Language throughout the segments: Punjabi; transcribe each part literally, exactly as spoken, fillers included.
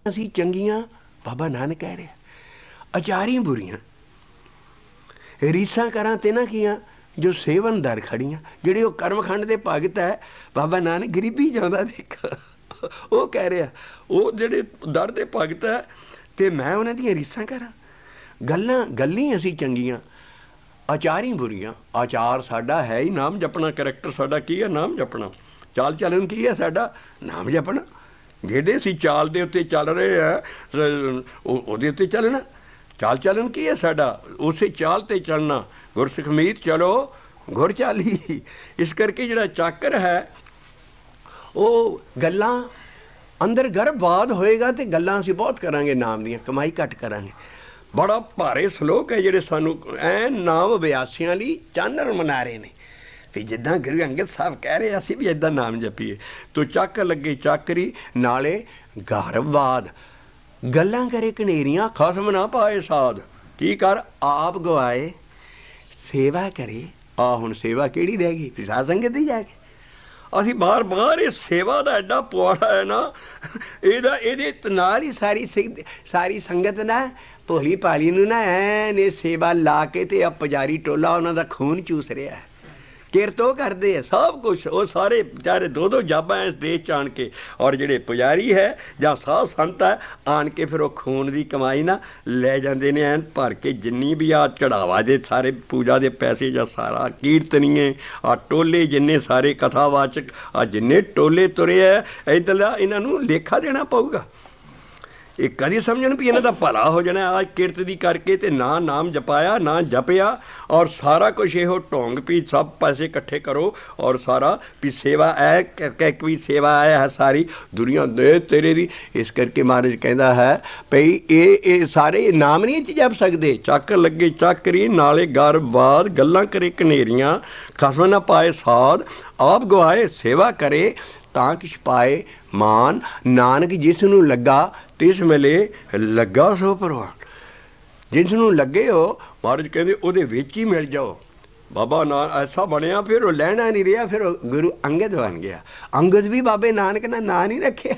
ਅਸੀਂ ਚੰਗੀਆਂ, ਬਾਬਾ ਨਾਨਕ ਕਹਿ ਰਿਹਾ, ਅਚਾਰੀ ਬੁਰੀਆਂ, ਰੀਸਾਂ ਕਰਾਂ ਤੇ ਨਾ ਕੀਆਂ ਜੋ ਸੇਵਨ ਦਰ ਖੜੀਆਂ। ਜਿਹੜੇ ਉਹ ਕਰਮਖੰਡ ਦੇ ਭਗਤ ਹੈ, ਬਾਬਾ ਨਾਨਕ ਗਰੀਬੀ ਚਾਹੁੰਦਾ ਦੇਖ, ਉਹ ਕਹਿ ਰਿਹਾ ਉਹ ਜਿਹੜੇ ਦਰ ਦੇ ਭਗਤ ਹੈ ਤੇ ਮੈਂ ਉਹਨਾਂ ਦੀਆਂ ਰੀਸਾਂ ਕਰਾਂ। ਗੱਲਾਂ ਗੱਲੀ ਅਸੀਂ ਚੰਗੀਆਂ, ਆਚਾਰੀ ਬੁਰੀਆਂ। ਆਚਾਰ ਸਾਡਾ ਹੈ ਹੀ ਨਾਮ ਜਪਣਾ, ਕਰੈਕਟਰ ਸਾਡਾ ਕੀ ਹੈ? ਨਾਮ ਜਪਣਾ। ਚਾਲ ਚੱਲਣ ਕੀ ਹੈ ਸਾਡਾ? ਨਾਮ ਜਪਣਾ। ਜਿਹੜੇ ਅਸੀਂ ਚਾਲ ਦੇ ਉੱਤੇ ਚੱਲ ਰਹੇ ਆ ਉਹਦੇ ਉੱਤੇ ਚੱਲਣਾ। ਚਾਲ ਚੱਲਣ ਕੀ ਹੈ ਸਾਡਾ? ਉਸੇ ਚਾਲ 'ਤੇ ਚੱਲਣਾ। ਗੁਰਸਿੱਖ ਮੀਤ ਚਲੋ ਗੁਰ ਚਾਲੀ। ਇਸ ਕਰਕੇ ਜਿਹੜਾ ਚਾਕਰ ਹੈ ਉਹ ਗੱਲਾਂ ਅੰਦਰ ਗਰਭਵਾਦ ਹੋਏਗਾ ਅਤੇ ਗੱਲਾਂ ਅਸੀਂ ਬਹੁਤ ਕਰਾਂਗੇ ਨਾਮ ਦੀਆਂ, ਕਮਾਈ ਘੱਟ ਕਰਾਂਗੇ। ਬੜਾ ਭਾਰੇ ਸਲੋਕ ਹੈ ਜਿਹੜੇ ਸਾਨੂੰ ਐਨ ਨਾਮ ਅਭਿਆਸੀਆਂ ਲਈ ਚਾਨਣ ਮਨਾਰੇ ਨੇ ਵੀ ਜਿੱਦਾਂ ਗੁਰੂ ਅੰਗਦ ਸਾਹਿਬ ਕਹਿ ਰਹੇ ਅਸੀਂ ਵੀ ਇੱਦਾਂ ਨਾਮ ਜਪੀਏ। ਤੋ ਚੱਕ ਲੱਗੇ ਚਾਕਰੀ ਨਾਲੇ ਗਰਭਵਾਦ, ਗੱਲਾਂ ਕਰੇ ਘਨੇਰੀਆਂ ਖਸਮ ਨਾ ਪਾਏ ਸਾਧ। ਕੀ ਕਰ? ਆਪ ਗਵਾਏ ਸੇਵਾ ਕਰੇ। ਆ ਹੁਣ ਸੇਵਾ ਕਿਹੜੀ ਰਹਿ ਗਈ? ਸਾਧ ਸੰਗਤ ਦੀ ਜਾ ਕੇ ਅਸੀਂ ਬਾਰ ਬਾਰ ਇਹ ਸੇਵਾ ਦਾ ਐਡਾ ਪੁਆੜਾ ਹੈ ਨਾ, ਇਹਦਾ ਇਹਦੇ ਨਾਲ ਹੀ ਸਾਰੀ ਸਾਰੀ ਸੰਗਤ ਨਾ ਭੋਲੀ ਭਾਲੀ ਨੂੰ ਨਾ ਐਨ ਇਹ ਸੇਵਾ ਲਾ ਕੇ ਤੇ ਆ ਪੁਜਾਰੀ ਟੋਲਾ ਉਹਨਾਂ ਦਾ ਖੂਨ ਚੂਸ ਰਿਹਾ ਹੈ। ਕਿਰਤ ਉਹ ਕਰਦੇ ਆ ਸਭ ਕੁਛ, ਉਹ ਸਾਰੇ ਵਿਚਾਰੇ ਦੋ ਦੋ ਜਾਬਾਂ ਇਸ ਦੇਸ਼ 'ਚ ਆਣ ਕੇ, ਔਰ ਜਿਹੜੇ ਪੁਜਾਰੀ ਹੈ ਜਾਂ ਸਾਧ ਸੰਤ ਹੈ ਆਣ ਕੇ ਫਿਰ ਉਹ ਖੂਨ ਦੀ ਕਮਾਈ ਨਾ ਲੈ ਜਾਂਦੇ ਨੇ ਐਨ ਭਰ ਕੇ। ਜਿੰਨੀ ਵੀ ਆ ਚੜਾਵਾ ਦੇ ਸਾਰੇ ਪੂਜਾ ਦੇ ਪੈਸੇ ਜਾਂ ਸਾਰਾ ਕੀਰਤਨੀਏ ਆ ਟੋਲੇ ਜਿੰਨੇ ਸਾਰੇ ਕਥਾਵਾਚਕ ਆ ਜਿੰਨੇ ਟੋਲੇ ਤੁਰੇ ਹੈ ਇੱਧਰਲਾ, ਇਹਨਾਂ ਨੂੰ ਲੇਖਾ ਦੇਣਾ ਪਊਗਾ। ਇਹ ਕਦੀ ਸਮਝਣ ਵੀ ਇਹਨਾਂ ਦਾ ਭਲਾ ਹੋ ਜਾਣਾ ਅੱਜ ਕਿਰਤ ਦੀ ਕਰਕੇ, ਤੇ ਨਾ ਨਾਮ ਜਪਾਇਆ ਨਾ ਜਪਿਆ, ਔਰ ਸਾਰਾ ਕੁਛ ਇਹੋ ਢੋਂਗ ਵੀ ਸਭ ਪੈਸੇ ਇਕੱਠੇ ਕਰੋ ਔਰ ਸਾਰਾ ਵੀ ਸੇਵਾ ਐ ਕਹਿ ਵੀ ਸੇਵਾ ਹੈ ਸਾਰੀ ਦੁਨੀਆ ਦੇ ਤੇਰੇ ਦੀ। ਇਸ ਕਰਕੇ ਮਹਾਰਾਜ ਕਹਿੰਦਾ ਹੈ ਭਈ ਇਹ ਇਹ ਸਾਰੇ ਨਾਮ ਨਹੀਂ ਚ ਜਪ ਸਕਦੇ। ਚੱਕ ਲੱਗੇ ਚਾਕਰੀ ਨਾਲੇ ਗਰਭਵਾਦ, ਗੱਲਾਂ ਕਰੇ ਘਨੇਰੀਆਂ ਖਸਮ ਨਾ ਪਾਏ ਸਾਧ। ਆਪ ਗਵਾਏ ਸੇਵਾ ਕਰੇ ਤਾਂ ਕਿਛ ਪਾਏ ਮਾਨ। ਨਾਨਕ ਜਿਸ ਨੂੰ ਲੱਗਾ ਤਿਸ ਮਿਲੇ ਲੱਗਾ ਸੋ ਪ੍ਰਵਾਨ। ਜਿਸ ਨੂੰ ਲੱਗੇ ਹੋ ਮਹਾਰਾਜ ਕਹਿੰਦੇ ਉਹਦੇ ਵਿੱਚ ਹੀ ਮਿਲ ਜਾਓ। ਬਾਬਾ ਨਾਨਕ ਐਸਾ ਬਣਿਆ ਫਿਰ ਉਹ ਲੈਣਾ ਨਹੀਂ ਰਿਹਾ, ਫਿਰ ਉਹ ਗੁਰੂ ਅੰਗਦ ਬਣ ਗਿਆ। ਅੰਗਦ ਵੀ ਬਾਬੇ ਨਾਨਕ ਦਾ ਨਾਂ ਨਹੀਂ ਰੱਖਿਆ,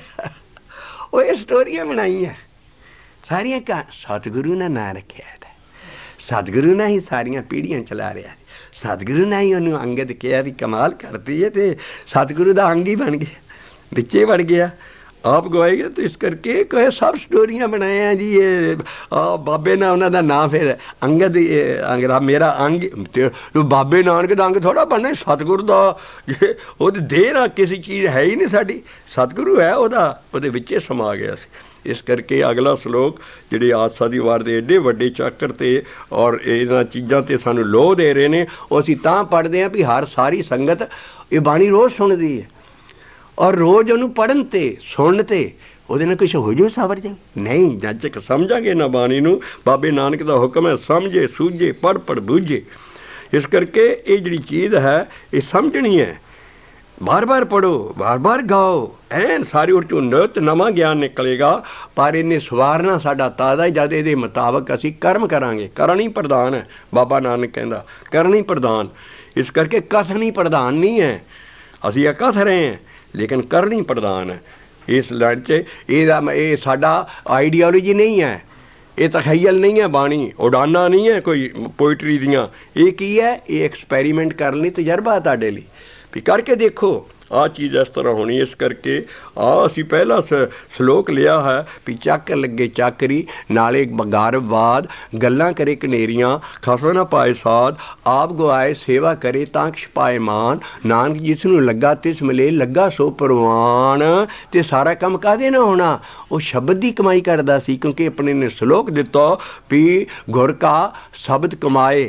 ਉਹ ਇਹ ਸਟੋਰੀਆਂ ਬਣਾਈਆਂ ਸਾਰੀਆਂ। ਕਾ ਸਤਿਗੁਰੂ ਨੇ ਨਾਂ ਰੱਖਿਆ ਇਹਦਾ, ਸਤਿਗੁਰੂ ਨੇ ਹੀ ਸਾਰੀਆਂ ਪੀੜ੍ਹੀਆਂ ਚਲਾ ਰਿਹਾ। ਸਤਿਗੁਰੂ ਨੇ ਹੀ ਉਹਨੂੰ ਅੰਗਦ ਕਿਹਾ ਵੀ ਕਮਾਲ ਕਰਦੀ ਹੈ, ਅਤੇ ਸਤਿਗੁਰੂ ਦਾ ਅੰਗ ਹੀ ਬਣ ਗਿਆ, ਵਿੱਚੇ ਵੜ ਗਿਆ। ਆਪ ਗਵਾਏਗਾ ਤਾਂ ਇਸ ਕਰਕੇ ਕਹੇ ਸਭ ਸਟੋਰੀਆਂ ਬਣਾਏ ਜੀ। ਇਹ ਬਾਬੇ ਨਾਲ ਉਹਨਾਂ ਦਾ ਨਾਂ ਫਿਰ ਅੰਗਦ ਅੰਗਰਾ ਮੇਰਾ ਅੰਗ, ਅਤੇ ਬਾਬੇ ਨਾਨਕ ਦਾ ਅੰਗ ਥੋੜ੍ਹਾ ਬਣਨਾ ਸਤਿਗੁਰੂ ਦਾ। ਉਹਦੀ ਦੇਹ ਨਾਲ ਕਿਸੇ ਚੀਜ਼ ਹੈ ਹੀ ਨਹੀਂ ਸਾਡੀ, ਸਤਿਗੁਰੂ ਹੈ ਉਹਦਾ, ਉਹਦੇ ਵਿੱਚੇ ਸਮਾ ਗਿਆ ਸੀ। ਇਸ ਕਰਕੇ ਅਗਲਾ ਸਲੋਕ ਜਿਹੜੇ ਆਸਾ ਦੀ ਵਾਰ ਦੇ ਐਡੇ ਵੱਡੇ ਚਾਕਰ 'ਤੇ ਔਰ ਇਹਨਾਂ ਚੀਜ਼ਾਂ 'ਤੇ ਸਾਨੂੰ ਲੋਹ ਦੇ ਰਹੇ ਨੇ, ਉਹ ਅਸੀਂ ਤਾਂ ਪੜ੍ਹਦੇ ਹਾਂ ਵੀ ਹਰ ਸਾਰੀ ਸੰਗਤ ਇਹ ਬਾਣੀ ਰੋਜ਼ ਸੁਣਦੀ ਹੈ, ਔਰ ਰੋਜ਼ ਉਹਨੂੰ ਪੜ੍ਹਨ 'ਤੇ ਸੁਣਨ 'ਤੇ ਉਹਦੇ ਨਾਲ ਕੁਛ ਹੋ ਜਾਓ ਸਵਰ ਜਾ ਨਹੀਂ। ਜਦ ਤੱਕ ਸਮਝਾਂਗੇ ਨਾ ਬਾਣੀ ਨੂੰ, ਬਾਬੇ ਨਾਨਕ ਦਾ ਹੁਕਮ ਹੈ ਸਮਝੇ ਸੂਝੇ ਪੜ੍ਹ ਪੜ੍ਹ ਬੂਝੇ। ਇਸ ਕਰਕੇ ਇਹ ਜਿਹੜੀ ਚੀਜ਼ ਹੈ ਇਹ ਸਮਝਣੀ ਹੈ। ਬਾਰ ਬਾਰ ਪੜ੍ਹੋ, ਬਾਰ ਬਾਰ ਗਾਓ, ਐਨ ਸਾਰੀ ਉਹ 'ਚੋਂ ਨਿਤ ਨਵਾਂ ਗਿਆਨ ਨਿਕਲੇਗਾ। ਪਰ ਇਹਨੇ ਸਵਾਰਨਾ ਸਾਡਾ ਤਾਜ਼ਾ ਹੀ ਜਦ ਇਹਦੇ ਮੁਤਾਬਕ ਅਸੀਂ ਕਰਮ ਕਰਾਂਗੇ। ਕਰਨੀ ਪ੍ਰਧਾਨ ਹੈ, ਬਾਬਾ ਨਾਨਕ ਕਹਿੰਦਾ ਕਰਨੀ ਪ੍ਰਧਾਨ। ਇਸ ਕਰਕੇ ਕਥਨੀ ਪ੍ਰਧਾਨ ਨਹੀਂ ਹੈ, ਅਸੀਂ ਇਹ ਕਥ ਰਹੇ ਹਾਂ ਲੇਕਿਨ ਕਰਨੀ ਪ੍ਰਧਾਨ ਹੈ। ਇਸ ਲਾਈਨ 'ਚ ਇਹਦਾ ਇਹ ਸਾਡਾ ਆਈਡੀਓਲੋਜੀ ਨਹੀਂ ਹੈ, ਇਹ ਤਖਯਲ ਨਹੀਂ ਹੈ ਬਾਣੀ, ਉਡਾਨਾ ਨਹੀਂ ਹੈ ਕੋਈ ਪੋਇਟਰੀ ਦੀਆਂ। ਇਹ ਕੀ ਹੈ? ਇਹ ਐਕਸਪੈਰੀਮੈਂਟ ਕਰਨ ਲਈ ਤਜਰਬਾ ਤੁਹਾਡੇ ਲਈ ਵੀ ਕਰਕੇ ਦੇਖੋ ਆਹ ਚੀਜ਼ ਇਸ ਤਰ੍ਹਾਂ ਹੋਣੀ। ਇਸ ਕਰਕੇ ਆਹ ਅਸੀਂ ਪਹਿਲਾ ਸ ਸਲੋਕ ਲਿਆ ਹੈ ਵੀ ਚੱਕ ਲੱਗੇ ਚਾਕਰੀ ਨਾਲੇ ਗਰਭਵਾਦ, ਗੱਲਾਂ ਕਰੇ ਘਨੇਰੀਆਂ ਖਸਮ ਨਾ ਪਾਏ ਸਾਧ। ਆਪ ਗਵਾਏ ਸੇਵਾ ਕਰੇ ਤਾਂ ਕਿਛ ਪਾਏ ਮਾਨ। ਨਾਨਕ ਜਿਸ ਨੂੰ ਲੱਗਾ ਤਿਸ ਮਿਲੇ ਲੱਗਾ ਸੋ ਪ੍ਰਵਾਨ। ਅਤੇ ਸਾਰਾ ਕੰਮ ਕਾਹਦੇ ਨਾਲ ਹੋਣਾ? ਉਹ ਸ਼ਬਦ ਦੀ ਕਮਾਈ ਕਰਦਾ ਸੀ, ਕਿਉਂਕਿ ਆਪਣੇ ਨੇ ਸਲੋਕ ਦਿੱਤਾ ਵੀ ਗੁਰ ਕਾ ਸ਼ਬਦ ਕਮਾਏ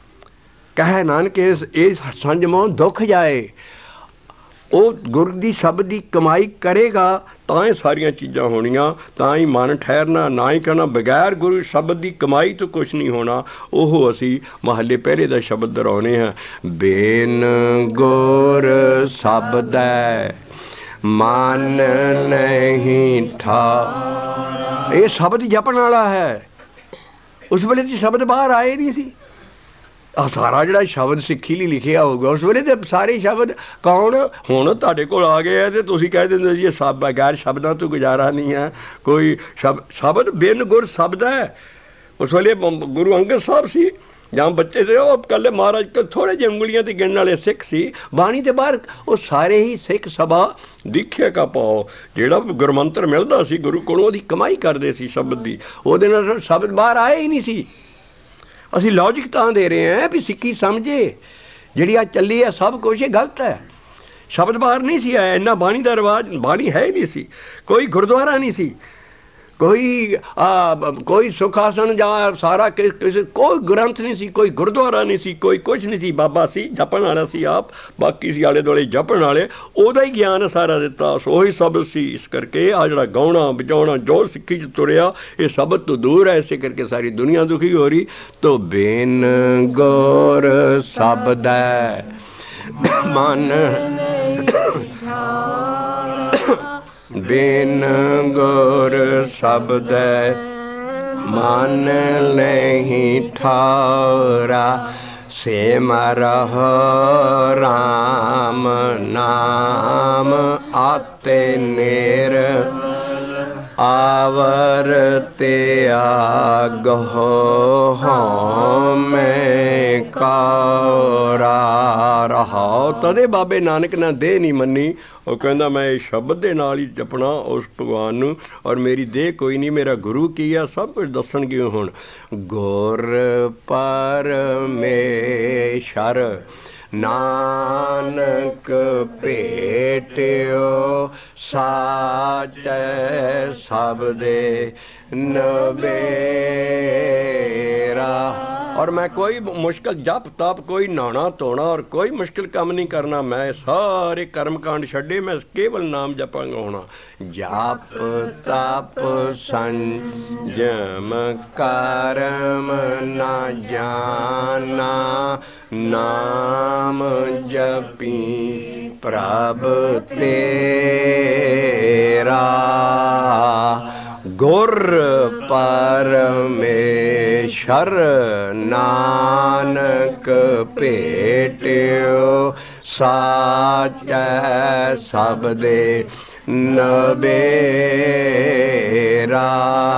ਕਹਿ ਨਾਨਕ ਇਹ ਸੰਜਮੋਂ ਦੁੱਖ ਜਾਏ। ਉਹ ਗੁਰ ਦੀ ਸ਼ਬਦ ਦੀ ਕਮਾਈ ਕਰੇਗਾ ਤਾਂ ਇਹ ਸਾਰੀਆਂ ਚੀਜ਼ਾਂ ਹੋਣੀਆਂ, ਤਾਂ ਹੀ ਮਨ ਠਹਿਰਨਾ। ਨਾ ਹੀ ਕਹਿਣਾ ਬਗੈਰ ਗੁਰੂ ਸ਼ਬਦ ਦੀ ਕਮਾਈ ਤੋਂ ਕੁਛ ਨਹੀਂ ਹੋਣਾ। ਉਹ ਅਸੀਂ ਮਹੱਲੇ ਪਹਿਲੇ ਦਾ ਸ਼ਬਦ ਦੁਹਰਾਉਂਦੇ ਹਾਂ, ਬੇਨ ਗੁਰ ਸ਼ਬਦੈ ਮਨ ਨਹੀਂ ਠਾ। ਇਹ ਸ਼ਬਦ ਜਪਣ ਵਾਲਾ ਹੈ। ਉਸ ਵੇਲੇ ਤਾਂ ਸ਼ਬਦ ਬਾਹਰ ਆਏ ਨਹੀਂ ਸੀ, ਆ ਸਾਰਾ ਜਿਹੜਾ ਸ਼ਬਦ ਸਿੱਖੀ ਲਈ ਲਿਖਿਆ ਹੋਊਗਾ ਉਸ ਵੇਲੇ ਤੇ ਸਾਰੇ ਸ਼ਬਦ ਕੌਣ ਹੁਣ ਤੁਹਾਡੇ ਕੋਲ ਆ ਗਏ ਆ ਤੇ ਤੁਸੀਂ ਕਹਿ ਦਿੰਦੇ ਜੀ ਸਭ ਬਗੈਰ ਸ਼ਬਦਾਂ ਤੋਂ ਗੁਜ਼ਾਰਾ ਨਹੀਂ ਹੈ ਕੋਈ ਸ਼ਬ ਸ਼ਬਦ ਬਿਨ ਗੁਰ ਸ਼ਬਦ ਹੈ। ਉਸ ਵੇਲੇ ਗੁਰੂ ਅੰਗਦ ਸਾਹਿਬ ਸੀ ਜਾਂ ਬੱਚੇ ਤੇ ਉਹ ਇਕੱਲੇ ਮਹਾਰਾਜ ਥੋੜ੍ਹੇ ਜਿਹੇ ਉਂਗਲੀਆਂ ਤੇ ਗਿਣਨ ਵਾਲੇ ਸਿੱਖ ਸੀ। ਬਾਣੀ ਦੇ ਬਾਹਰ ਉਹ ਸਾਰੇ ਹੀ ਸਿੱਖ ਸਭਾ ਦੀਖਿਆ ਕਾ ਪਾਓ ਜਿਹੜਾ ਗੁਰਮੰਤਰ ਮਿਲਦਾ ਸੀ ਗੁਰੂ ਕੋਲੋਂ ਉਹਦੀ ਕਮਾਈ ਕਰਦੇ ਸੀ ਸ਼ਬਦ ਦੀ, ਉਹਦੇ ਨਾਲ ਸ਼ਬਦ ਬਾਹਰ ਆਏ ਹੀ ਨਹੀਂ ਸੀ। ਅਸੀਂ ਲੌਜਿਕ ਤਾਂ ਦੇ ਰਹੇ ਹਾਂ ਵੀ ਸਿੱਖੀ ਸਮਝੇ ਜਿਹੜੀ ਆ ਚੱਲੀ ਹੈ ਸਭ ਕੁਛ ਇਹ ਗਲਤ ਹੈ। ਸ਼ਬਦ ਬਾਹਰ ਨਹੀਂ ਸੀ ਆਇਆ, ਇੰਨਾ ਬਾਣੀ ਦਾ ਰਿਵਾਜ ਬਾਣੀ ਹੈ ਹੀ ਨਹੀਂ ਸੀ, ਕੋਈ ਗੁਰਦੁਆਰਾ ਨਹੀਂ ਸੀ, ਕੋਈ ਕੋਈ ਸੁਖਾਸਨ ਜਾਂ ਸਾਰਾ ਕਿਸੇ ਕੋਈ ਗ੍ਰੰਥ ਨਹੀਂ ਸੀ, ਕੋਈ ਗੁਰਦੁਆਰਾ ਨਹੀਂ ਸੀ, ਕੋਈ ਕੁਛ ਨਹੀਂ ਸੀ। ਬਾਬਾ ਸੀ ਜਪਣ ਵਾਲਾ ਸੀ ਆਪ, ਬਾਕੀ ਸੀ ਆਲੇ ਦੁਆਲੇ ਜਪਣ ਵਾਲੇ, ਉਹਦਾ ਹੀ ਗਿਆਨ ਸਾਰਾ ਦਿੱਤਾ, ਉਹੀ ਸ਼ਬਦ ਸੀ। ਇਸ ਕਰਕੇ ਆ ਜਿਹੜਾ ਗਾਉਣਾ ਵਜਾਉਣਾ ਜੋ ਸਿੱਖੀ 'ਚ ਤੁਰਿਆ ਇਹ ਸ਼ਬਦ ਤੋਂ ਦੂਰ ਹੈ, ਇਸੇ ਕਰਕੇ ਸਾਰੀ ਦੁਨੀਆ ਦੁਖੀ ਹੋ ਰਹੀ। ਤੋ ਬਿਨ ਗੁਰ ਸ਼ਬਦ ਮਨ ਬਿਨ ਗੁਰ ਸ਼ਬਦ ਮਨ ਨਹੀਂ ਠਾਰਾ, ਸਿਮਰਹੁ ਰਾਮ ਨਾਮ ਆਤੇ ਨੇਰ, ਆਵਰ ਤੇ ਆਗਹੁ ਹਉਮੈ ਕਾਰਾ। ਰਹਾਉ ਤਦੇ ਬਾਬੇ ਨਾਨਕ ਨੇ ਦੇਹ ਨਹੀਂ ਮੰਨੀ, ਉਹ ਕਹਿੰਦਾ ਮੈਂ ਇਹ ਸ਼ਬਦ ਦੇ ਨਾਲ ਹੀ ਜਪਣਾ ਉਸ ਭਗਵਾਨ ਨੂੰ, ਔਰ ਮੇਰੀ ਦੇਹ ਕੋਈ ਨਹੀਂ, ਮੇਰਾ ਗੁਰੂ ਕੀ ਆ ਸਭ ਕੁਝ ਦੱਸਣਗੇ ਹੁਣ। ਗੁਰ ਪਰਮੇਸ਼ਰ ਨਾਨਕ ਭੇਟਿਓ, ਸਾਚੈ ਸ਼ਬਦੇ ਨਬੇਰਾ। ਔਰ ਮੈਂ ਕੋਈ ਮੁਸ਼ਕਿਲ ਜਪ ਤਪ ਕੋਈ ਨਹਾਉਣਾ ਧੋਣਾ ਔਰ ਕੋਈ ਮੁਸ਼ਕਿਲ ਕੰਮ ਨਹੀਂ ਕਰਨਾ, ਮੈਂ ਸਾਰੇ ਕਰਮ ਕਾਂਡ ਛੱਡੇ, ਮੈਂ ਕੇਵਲ ਨਾਮ ਜਪਾਂਗਾ ਹੋਣਾ। ਜਪ ਤਪ ਸੰਜਮ ਕਰਮ ਨਾ ਜਾਨਾ, ਨਾਮ ਜਪੀ ਪ੍ਰਭ ਤੇਰਾ। ਗੁਰ ਪਰਮੇਸ਼ਰ ਨਾਨਕ ਭੇਟਿਓ, ਸਾਚੈ ਸ਼ਬਦੇ ਨਬੇਰਾ।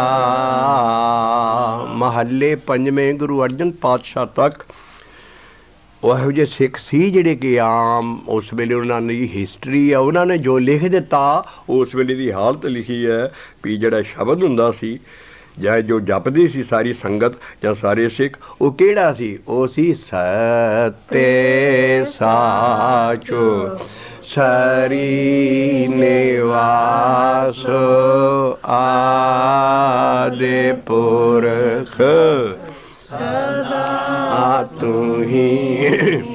ਮਹੱਲੇ ਪੰਜਵੇਂ ਗੁਰੂ ਅਰਜਨ ਪਾਤਸ਼ਾਹ ਤੱਕ ਉਹ ਇਹੋ ਜਿਹੇ ਸਿੱਖ ਸੀ ਜਿਹੜੇ ਕਿ ਆਮ ਉਸ ਵੇਲੇ ਉਹਨਾਂ ਦੀ ਹਿਸਟਰੀ ਆ, ਉਹਨਾਂ ਨੇ ਜੋ ਲਿਖ ਦਿੱਤਾ ਉਸ ਵੇਲੇ ਦੀ ਹਾਲਤ ਲਿਖੀ ਹੈ ਵੀ ਜਿਹੜਾ ਸ਼ਬਦ ਹੁੰਦਾ ਸੀ ਜਾਂ ਜੋ ਜਪਦੀ ਸੀ ਸਾਰੀ ਸੰਗਤ ਜਾਂ ਸਾਰੇ ਸਿੱਖ, ਉਹ ਕਿਹੜਾ ਸੀ? ਉਹ ਸੀ ਸਤੇ ਸਾਚੋ ਸਰੀ ਨਿਵਾਸ, ਆਦਿ ਪੁਰਖ ਸਦਾ ਤੂੰ ਹੀ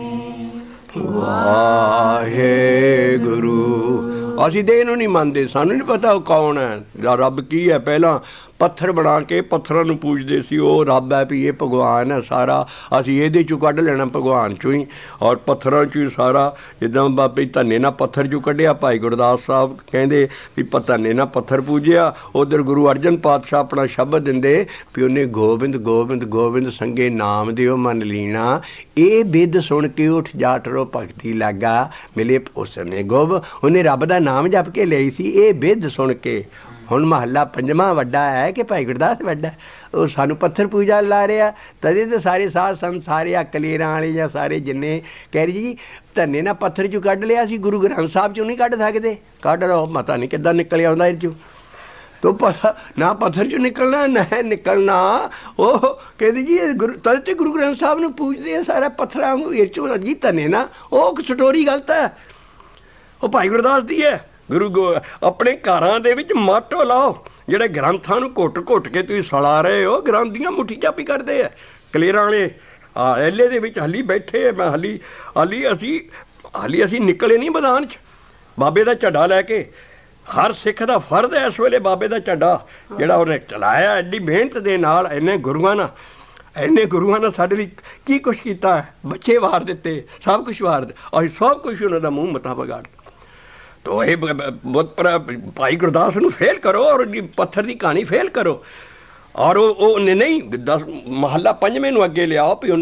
ਵਾਹਿਗੁਰੂ। ਅਸੀਂ ਦੇਹ ਨੂੰ ਨਹੀਂ ਮੰਨਦੇ, ਸਾਨੂੰ ਨਹੀਂ ਪਤਾ ਉਹ ਕੌਣ ਹੈ, ਰੱਬ ਕੀ ਹੈ। ਪਹਿਲਾਂ ਪੱਥਰ ਬਣਾ ਕੇ ਪੱਥਰਾਂ ਨੂੰ ਪੂਜਦੇ ਸੀ, ਉਹ ਰੱਬ ਹੈ ਵੀ ਇਹ ਭਗਵਾਨ ਹੈ ਸਾਰਾ, ਅਸੀਂ ਇਹਦੇ 'ਚੋਂ ਕੱਢ ਲੈਣਾ ਭਗਵਾਨ 'ਚੋਂ ਹੀ, ਔਰ ਪੱਥਰਾਂ 'ਚੋਂ ਹੀ ਸਾਰਾ। ਜਿੱਦਾਂ ਬਾਬੇ ਧੰਨੇ ਨਾਲ ਪੱਥਰ 'ਚੋਂ ਕੱਢਿਆ, ਭਾਈ ਗੁਰਦਾਸ ਸਾਹਿਬ ਕਹਿੰਦੇ ਵੀ ਧੰਨੇ ਨਾਲ ਪੱਥਰ ਪੂਜਿਆ, ਉੱਧਰ ਗੁਰੂ ਅਰਜਨ ਪਾਤਸ਼ਾਹ ਆਪਣਾ ਸ਼ਬਦ ਦਿੰਦੇ ਵੀ ਉਹਨੇ ਗੋਬਿੰਦ ਗੋਬਿੰਦ ਗੋਬਿੰਦ ਸੰਗੇ ਨਾਮ ਦਿਓ ਮਨ ਲੀਣਾ, ਇਹ ਬਿੱਧ ਸੁਣ ਕੇ ਉੱਠ ਜਾਟਰੋ ਭਗਤੀ ਲੱਗਾ ਮਿਲੇ ਉਸਨੇ ਗੋਬ। ਉਹਨੇ ਰੱਬ ਦਾ ਨਾਮ ਜਪ ਕੇ ਲਈ ਸੀ ਇਹ ਬਿੱਧ ਸੁਣ ਕੇ। ਹੁਣ ਮਹੱਲਾ ਪੰਜਵਾਂ ਵੱਡਾ ਹੈ ਕਿ ਭਾਈ ਗੁਰਦਾਸ ਵੱਡਾ, ਉਹ ਸਾਨੂੰ ਪੱਥਰ ਪੂਜਾ ਲਾ ਰਿਹਾ। ਤਦੇ ਤਾਂ ਸਾਰੇ ਸਾਧ ਸੰਤ ਸਾਰੇ ਆ ਕਲੇਰਾਂ ਵਾਲੇ ਜਾਂ ਸਾਰੇ ਜਿੰਨੇ ਕਹਿ ਰਹੀ ਜੀ ਧੰਨੇ ਨਾਲ ਪੱਥਰ 'ਚੋਂ ਕੱਢ ਲਿਆ, ਅਸੀਂ ਗੁਰੂ ਗ੍ਰੰਥ ਸਾਹਿਬ 'ਚੋਂ ਨਹੀਂ ਕੱਢ ਸਕਦੇ। ਕੱਢ ਲਓ, ਪਤਾ ਨਹੀਂ ਕਿੱਦਾਂ ਨਿਕਲ ਆਉਂਦਾ ਇਹ 'ਚੋਂ, ਤੋ ਪਤਾ ਨਾ ਪੱਥਰ 'ਚੋਂ ਨਿਕਲਣਾ ਨਾ ਨਿਕਲਣਾ। ਉਹ ਕਹਿੰਦੇ ਜੀ ਗੁਰੂ ਤਦ ਤੇ ਗੁਰੂ ਗ੍ਰੰਥ ਸਾਹਿਬ ਨੂੰ ਪੂਜਦੇ ਆ ਸਾਰਾ ਪੱਥਰਾਂ ਵਾਂਗੂ, ਇਹ 'ਚੋਂ ਜੀ ਧੰਨੇ ਨਾ, ਉਹ ਸਟੋਰੀ ਗਲਤ ਹੈ, ਉਹ ਭਾਈ ਗੁਰਦਾਸ ਦੀ ਹੈ। ਗੁਰੂ ਗੋ ਆਪਣੇ ਘਰਾਂ ਦੇ ਵਿੱਚ ਮਾਟੋ ਲਾਓ, ਜਿਹੜੇ ਗ੍ਰੰਥਾਂ ਨੂੰ ਘੁੱਟ ਘੁੱਟ ਕੇ ਤੁਸੀਂ ਸੜਾ ਰਹੇ ਹੋ, ਗ੍ਰੰਥ ਦੀਆਂ ਮੁੱਠੀ ਚਾਪੀ ਕਰਦੇ ਆ ਕਲੇਰਾਂ ਵਾਲੇ। ਆ ਐਲੇ ਦੇ ਵਿੱਚ ਹਾਲੀ ਬੈਠੇ, ਮੈਂ ਹਾਲੀ ਹਾਲੀ ਅਸੀਂ ਹਾਲੀ ਅਸੀਂ ਨਿਕਲੇ ਨਹੀਂ ਮੈਦਾਨ 'ਚ ਬਾਬੇ ਦਾ ਝੰਡਾ ਲੈ ਕੇ। ਹਰ ਸਿੱਖ ਦਾ ਫਰਜ਼ ਹੈ ਇਸ ਵੇਲੇ ਬਾਬੇ ਦਾ ਝੰਡਾ ਜਿਹੜਾ ਉਹਨੇ ਚਲਾਇਆ ਐਡੀ ਮਿਹਨਤ ਦੇ ਨਾਲ, ਇੰਨੇ ਗੁਰੂਆਂ ਨਾਲ ਇੰਨੇ ਗੁਰੂਆਂ ਨੇ ਸਾਡੇ ਲਈ ਕੀ ਕੁਛ ਕੀਤਾ ਹੈ, ਬੱਚੇ ਵਾਰ ਦਿੱਤੇ, ਸਭ ਕੁਛ ਵਾਰ ਦਿੱਤਾ, ਅਸੀਂ ਸਭ ਕੁਛ ਉਹਨਾਂ ਦਾ ਮੂੰਹ ਮੱਥਾ ਵਿਗਾੜ। ਤੋ ਇਹ ਬਹੁਤ ਭਾਈ ਗੁਰਦਾਸ ਨੂੰ ਫੇਲ ਕਰੋ ਔਰ ਪੱਥਰ ਦੀ ਕਹਾਣੀ ਫੇਲ ਕਰੋ। ਔਰ ਉਹ ਉਹਨੇ ਨਹੀਂ ਦਸ ਮਹੱਲਾ ਪੰਜਵੇਂ ਨੂੰ ਅੱਗੇ ਲਿਆਓ ਵੀ ਉਹਨੇ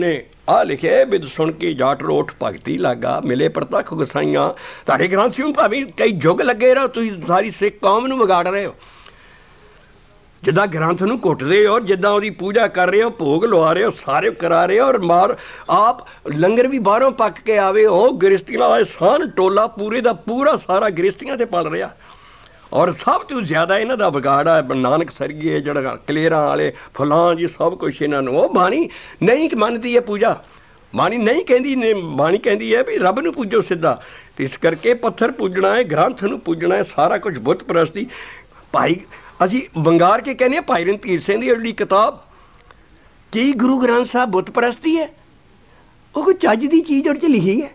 आ लिखे बिद सुन के जाट रोठ भगती लागा मिले प्रतख गुसाइयां। तुहाडे ग्रंथियों भावें कई युग लगे रहो, तुसीं सारी सिख कौम नूं विगाड़ रहे हो। जिदा ग्रंथ नूं घुटदे हो, जिदा उहदी पूजा कर रहे हो, भोग लवा रहे हो, सारे करा रहे हो, और मार आप लंगर भी बाहरों पक के आवे हो। गृहस्थियां वाले सान टोला पूरे दा पूरा सारा गृहस्थियां ते पल रहा, और सब तो ज्यादा इन्हां दा विगाड़ है नानक सरगीए जिहड़ा कलेरां वाले फलां जी सब कुछ इन्हां नूं। ओह बाणी नहीं मनदी है पूजा, बाणी नहीं कहती, बाणी कहती है भी रब नूं पूजो सीधा। इस करके पत्थर पूजना है, ग्रंथ नूं पूजना है, सारा कुछ बुत परस्ती। भाई असी बंगार के कहने भाई रणधीर सिंह की अगली किताब की गुरु ग्रंथ साहब बुत परस्ती है, वो कोई चज की चीज़ और लिखी है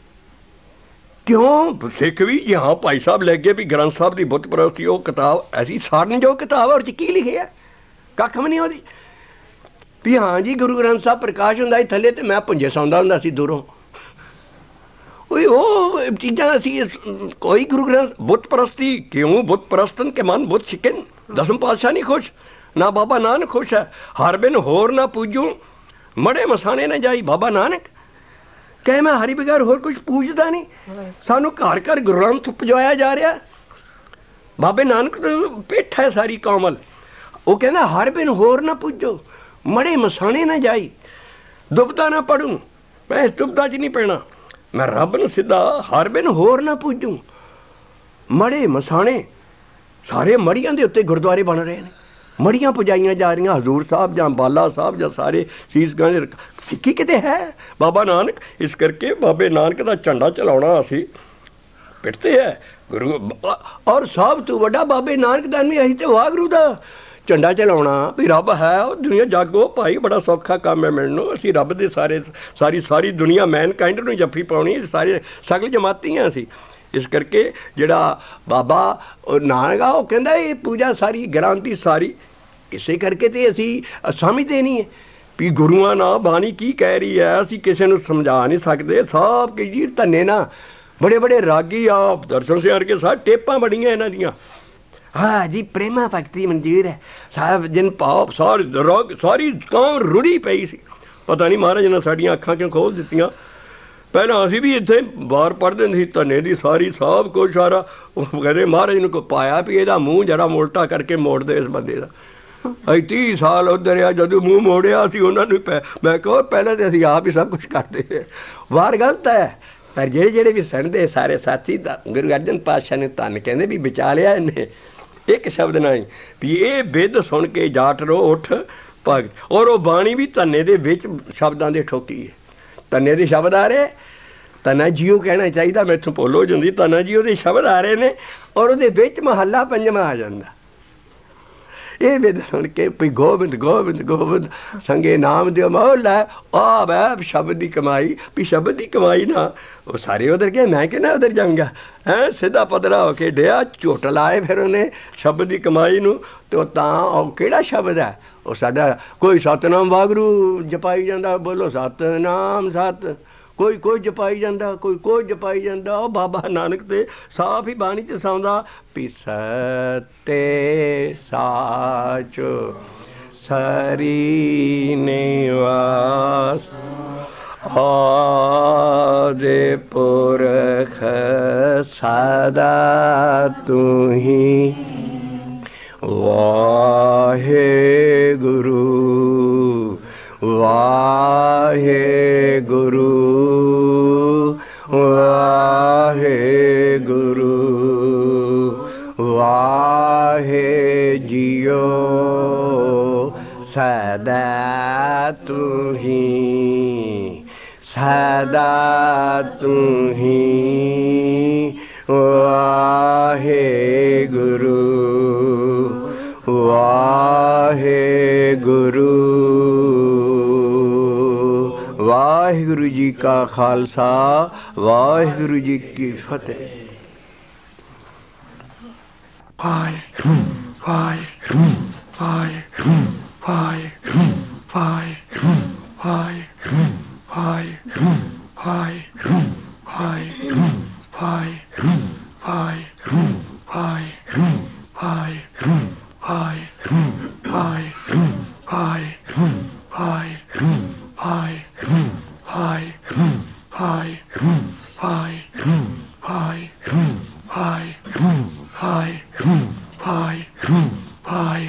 क्यों? सिख भी जी हाँ भाई साहब ले गए भी ग्रंथ साहब की बुत परस्ती, वो किताब ऐसी साड़न जो किताब है, और की लिखे है कख भी नहीं होती भी हाँ जी गुरु ग्रंथ साहब प्रकाश होंदा थले तो मैं पुंजे सौंदा हुंदा सी दूरों। वो चीज़ां असी कोई गुरु ग्रंथ बुत परस्ती क्यों? बुत परस्तन के मन बुत छिकन। दसम पातशाह नहीं खुश, ना बाबा नानक खुश है। हर बिन होर ना पूजू मड़े मसाने न जाई। बाबा नानक कहे मैं हरि बगैर होर कुछ पूजदा नहीं, सानू घर घर ग्रंथ पजाया जा रहा। बाबे नानक तो पिठ है सारी कोमल, वो कहना हर बिन होर ना पूजो मड़े मसाने न जाई। दुबदा ना पढ़ू, मैं इस दुबदा च नहीं पैना, मैं रब नूं सीधा हर बिन होर ना पूजू मड़े मसाने। सारे मड़ियां दे उत्ते गुरुद्वारे बन रहे हैं, मड़ियां पुजाइयां जा रही, हजूर साहब जां बाला साहब जां सारे सीसगंज सिक्खी किते है बाबा नानक। इस करके बाबे नानक दा झंडा चलाउणा असी पिटते है गुरु, और सब तो वड्डा बाबे नानक दा नहीं, असीं ते वाहगुरू दा झंडा चलाउणा भी रब है। दुनिया जागो भाई, बड़ा सौखा काम है मिलनो। असी रब दे सारे सारी सारी दुनिया मैन काइंड नूं जफ्फी पाउणी, सारे सगल जमातियां असी। इस करके जिहड़ा बाबा नानक आ, वो कहंदा ये पूजा सारी ग्रंथ दी सारी, इसे करके तो असी समझते नहीं है भी गुरुआं नाल बाणी की कह रही है, असी किसी नूं समझा नहीं सकते। सब कि जी धन्ने ना बड़े बड़े रागी आ दर्शन सियार के साथ टेपां बड़ियां इन्हां दियां। हाँ जी प्रेमा भगती मंजूर है साहब, जिन भाव सारी राग सारी कौम रुड़ी पई सी। पता नहीं महाराज ने साडियां अखां क्यों खोल दित्तियां। पहला असी भी इत्थे बाहर पढ़दे सी धन्ने दी सारी सब कुछ सारा, कहते महाराज ने को पाया भी इहदा मूँह जरा उल्टा करके मोड़ दे इस बंदे दा। अं तीह साल उधर आ, जदों मूँह मोड़िया असीं उन्हां नूं पै मैं कहो पहले तो असीं आप ही सब कुछ करते रहे। वार गलत है, पर जेड़े जेड़े भी सुणदे सारे साथी गुरु अर्जन पातशाह ने धन कहंदे भी बचा लिया इन्हें एक शब्द नहीं भी ये बिद सुन के जाट रो उठ भगत। और वो बाणी भी धन्ने दे विच शब्दां दे ठोकी है। धन्ने दे शब्द आ रहे, धन्ना जीओ कहना चाहिए, मैथों भुल हो जाती, धन्ना जीओ दे शब्द आ रहे ने और उहदे विच महला पंजवां आ जांदा। ये बिद सुन के भी गोबिंद गोबिंद गोबिंद संगे नाम दियो मौला आ वै शब्द की कमाई, भी शब्द की कमाई ना वो सारे उधर गए, मैं कहना उधर जाऊँगा है सीधा पदरा होके डिया झुट लाए फिर उन्हें शब्द की कमाई नूं। तो तां किहड़ा शब्द है वो साडा, कोई सतनाम वागरू जपाई जांदा, बोलो सतनाम सत, कोई कोई जपाई जांदा, कोई कोई जपाई जांदा। ओ बाबा नानक ते साफ ही बाणी च सौंदा भी सते साच सरी निवास आदि पुरख सदा तुही वाहे गुरु वाहे गुरु वाहे गुरु वाहे जियो सदा तुही सदा तुही वाहे गुरु वाहे गुरु। वाहिगुरु जी का खालसा वाहिगुरु जी की फतेह। वाहिगुरु वाहिगुरु वाहिगुरु वाहिगुरु वाहिगुरु वाहिगुरु वाहिगुरु वाहिगुरु वाहिगुरु वाहिगुरु वाहिगुरु वाहिगुरु वाहिगुरु वाहिगुरु वाहिगुरु वाहिगुरु वाहिगुरु वाहिगुरु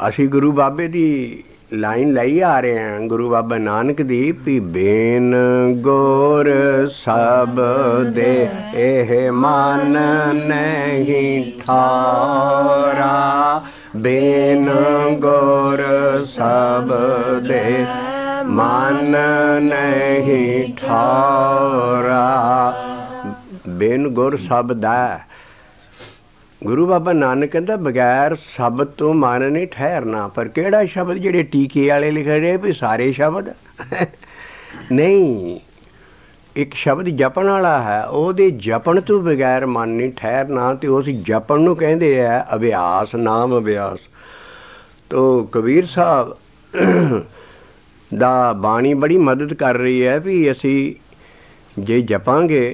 ਅਸੀਂ ਗੁਰੂ ਬਾਬੇ ਦੀ ਲਾਈਨ ਲਈ ਆ ਰਹੇ ਹਾਂ, ਗੁਰੂ ਬਾਬਾ ਨਾਨਕ ਦੀ, ਵੀ ਬੇਨ ਗੁਰ ਸਭ ਦੇ ਇਹ ਮਨ ਨਹੀਂ ਠਾਰਾ, ਬੇਨ ਗੁਰ ਸਭ ਦੇ ਮਨ ਨਹੀਂ ਠਾਰਾ। ਬੇਨ ਗੁਰ ਸਭ ਦਾ, ਗੁਰੂ ਬਾਬਾ ਨਾਨਕ ਕਹਿੰਦਾ ਬਗੈਰ ਸ਼ਬਦ ਤੋਂ ਮਨ ਨਹੀਂ ਠਹਿਰਨਾ। ਪਰ ਕਿਹੜਾ ਸ਼ਬਦ? ਜਿਹੜੇ ਟੀਕੇ ਵਾਲੇ ਲਿਖ ਰਹੇ ਵੀ ਸਾਰੇ ਸ਼ਬਦ ਨਹੀਂ, ਇੱਕ ਸ਼ਬਦ ਜਪਣ ਵਾਲਾ ਹੈ, ਉਹਦੇ ਜਪਣ ਤੋਂ ਬਗੈਰ ਮਨ ਨਹੀਂ ਠਹਿਰਨਾ। ਤੇ ਉਸ ਜਪਣ ਨੂੰ ਕਹਿੰਦੇ ਹੈ ਅਭਿਆਸ, ਨਾਮ ਅਭਿਆਸ। ਤੋ ਕਬੀਰ ਸਾਹਿਬ ਦਾ ਬਾਣੀ ਬੜੀ ਮਦਦ ਕਰ ਰਹੀ ਹੈ ਵੀ ਅਸੀਂ ਜੇ ਜਪਾਂਗੇ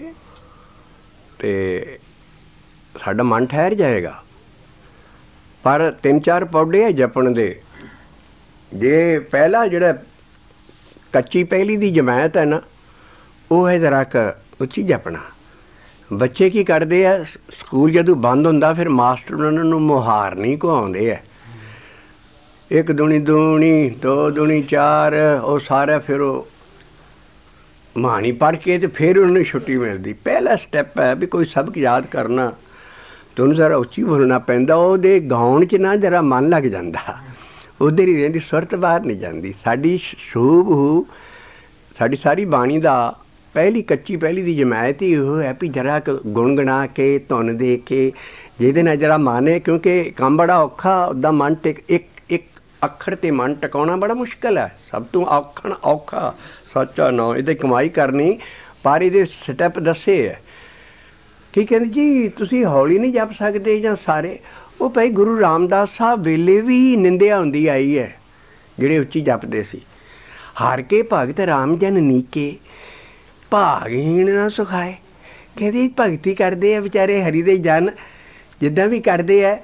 ਤੇ ਸਾਡਾ ਮਨ ਠਹਿਰ ਜਾਏਗਾ। ਪਰ ਤਿੰਨ ਚਾਰ ਪੌੜੇ ਹੈ ਜਪਣ ਦੇ। ਜੇ ਪਹਿਲਾ ਜਿਹੜਾ ਕੱਚੀ ਪਹਿਲੀ ਦੀ ਜਮਾਇਤ ਹੈ ਨਾ, ਉਹ ਹੈ ਜ਼ਰਾ ਕ ਉੱਚੀ ਜਪਣਾ। ਬੱਚੇ ਕੀ ਕਰਦੇ ਆ, ਸਕੂਲ ਜਦੋਂ ਬੰਦ ਹੁੰਦਾ ਫਿਰ ਮਾਸਟਰ ਉਹਨਾਂ ਨੂੰ ਮੁਹਾਰਨੀ ਘੁਆਉਂਦੇ ਆ, ਇੱਕ ਦੁਣੀ ਦੂਣੀ, ਦੋ ਦੁਣੀ ਚਾਰ, ਉਹ ਸਾਰਾ ਫਿਰ ਉਹ ਕਹਾਣੀ ਪੜ੍ਹ ਕੇ ਤੇ ਫਿਰ ਉਹਨਾਂ ਨੂੰ ਛੁੱਟੀ ਮਿਲਦੀ। ਪਹਿਲਾ ਸਟੈਪ ਹੈ ਵੀ ਕੋਈ ਸਬਕ ਯਾਦ ਕਰਨਾ, ਤੇ ਉਹਨੂੰ ਜ਼ਰਾ ਉੱਚੀ ਬੋਲਣਾ ਪੈਂਦਾ। ਉਹਦੇ ਗਾਉਣ 'ਚ ਨਾ ਜ਼ਰਾ ਮਨ ਲੱਗ ਜਾਂਦਾ, ਉੱਧਰ ਹੀ ਰਹਿੰਦੀ, ਸੁਰਤ ਬਾਹਰ ਨਹੀਂ ਜਾਂਦੀ। ਸਾਡੀ ਸ਼ੂਭ ਹੂ ਸਾਡੀ ਸਾਰੀ ਬਾਣੀ ਦਾ ਪਹਿਲੀ ਕੱਚੀ ਪਹਿਲੀ ਦੀ ਜਮਾਇਤ ਹੀ ਉਹ ਹੈ ਵੀ ਜ਼ਰਾ ਗੁਣਗੁਣਾ ਕੇ, ਧੁਨ ਦੇ ਕੇ, ਜਿਹਦੇ ਨਾਲ ਜ਼ਰਾ ਮਾਨੇ, ਕਿਉਂਕਿ ਕੰਮ ਬੜਾ ਔਖਾ, ਉੱਦਾਂ ਮਨ ਟਿਕ ਇੱਕ ਇੱਕ ਅੱਖਰ 'ਤੇ ਮਨ ਟਿਕਾਉਣਾ ਬੜਾ ਮੁਸ਼ਕਿਲ ਹੈ। ਸਭ ਤੋਂ ਔਖਣ ਔਖਾ ਸੱਚਾ ਨਾਂ, ਇਹਦੀ ਕਮਾਈ ਕਰਨੀ। ਪਰ ਇਹਦੇ ਸਟੈਪ ਦੱਸੇ ਹੈ। ਕੀ ਕਹਿੰਦੇ ਜੀ ਤੁਸੀਂ ਹੌਲੀ ਨਹੀਂ ਜਪ ਸਕਦੇ ਜਾਂ ਸਾਰੇ? ਉਹ ਭਾਈ ਗੁਰੂ ਰਾਮਦਾਸ ਸਾਹਿਬ ਵੇਲੇ ਵੀ ਨਿੰਦਿਆ ਹੁੰਦੀ ਆਈ ਹੈ, ਜਿਹੜੇ ਉੱਚੀ ਜਪਦੇ ਸੀ। ਹਾਰ ਕੇ ਭਗਤ ਰਾਮ ਜਨ ਨੀਕੇ, ਭਾਗਹੀਣ ਨਾ ਸੁਖਾਏ। ਕਹਿੰਦੇ ਭਗਤੀ ਕਰਦੇ ਆ ਵਿਚਾਰੇ ਹਰੀ ਦੇ ਜਨ, ਜਿੱਦਾਂ ਵੀ ਕਰਦੇ ਹੈ,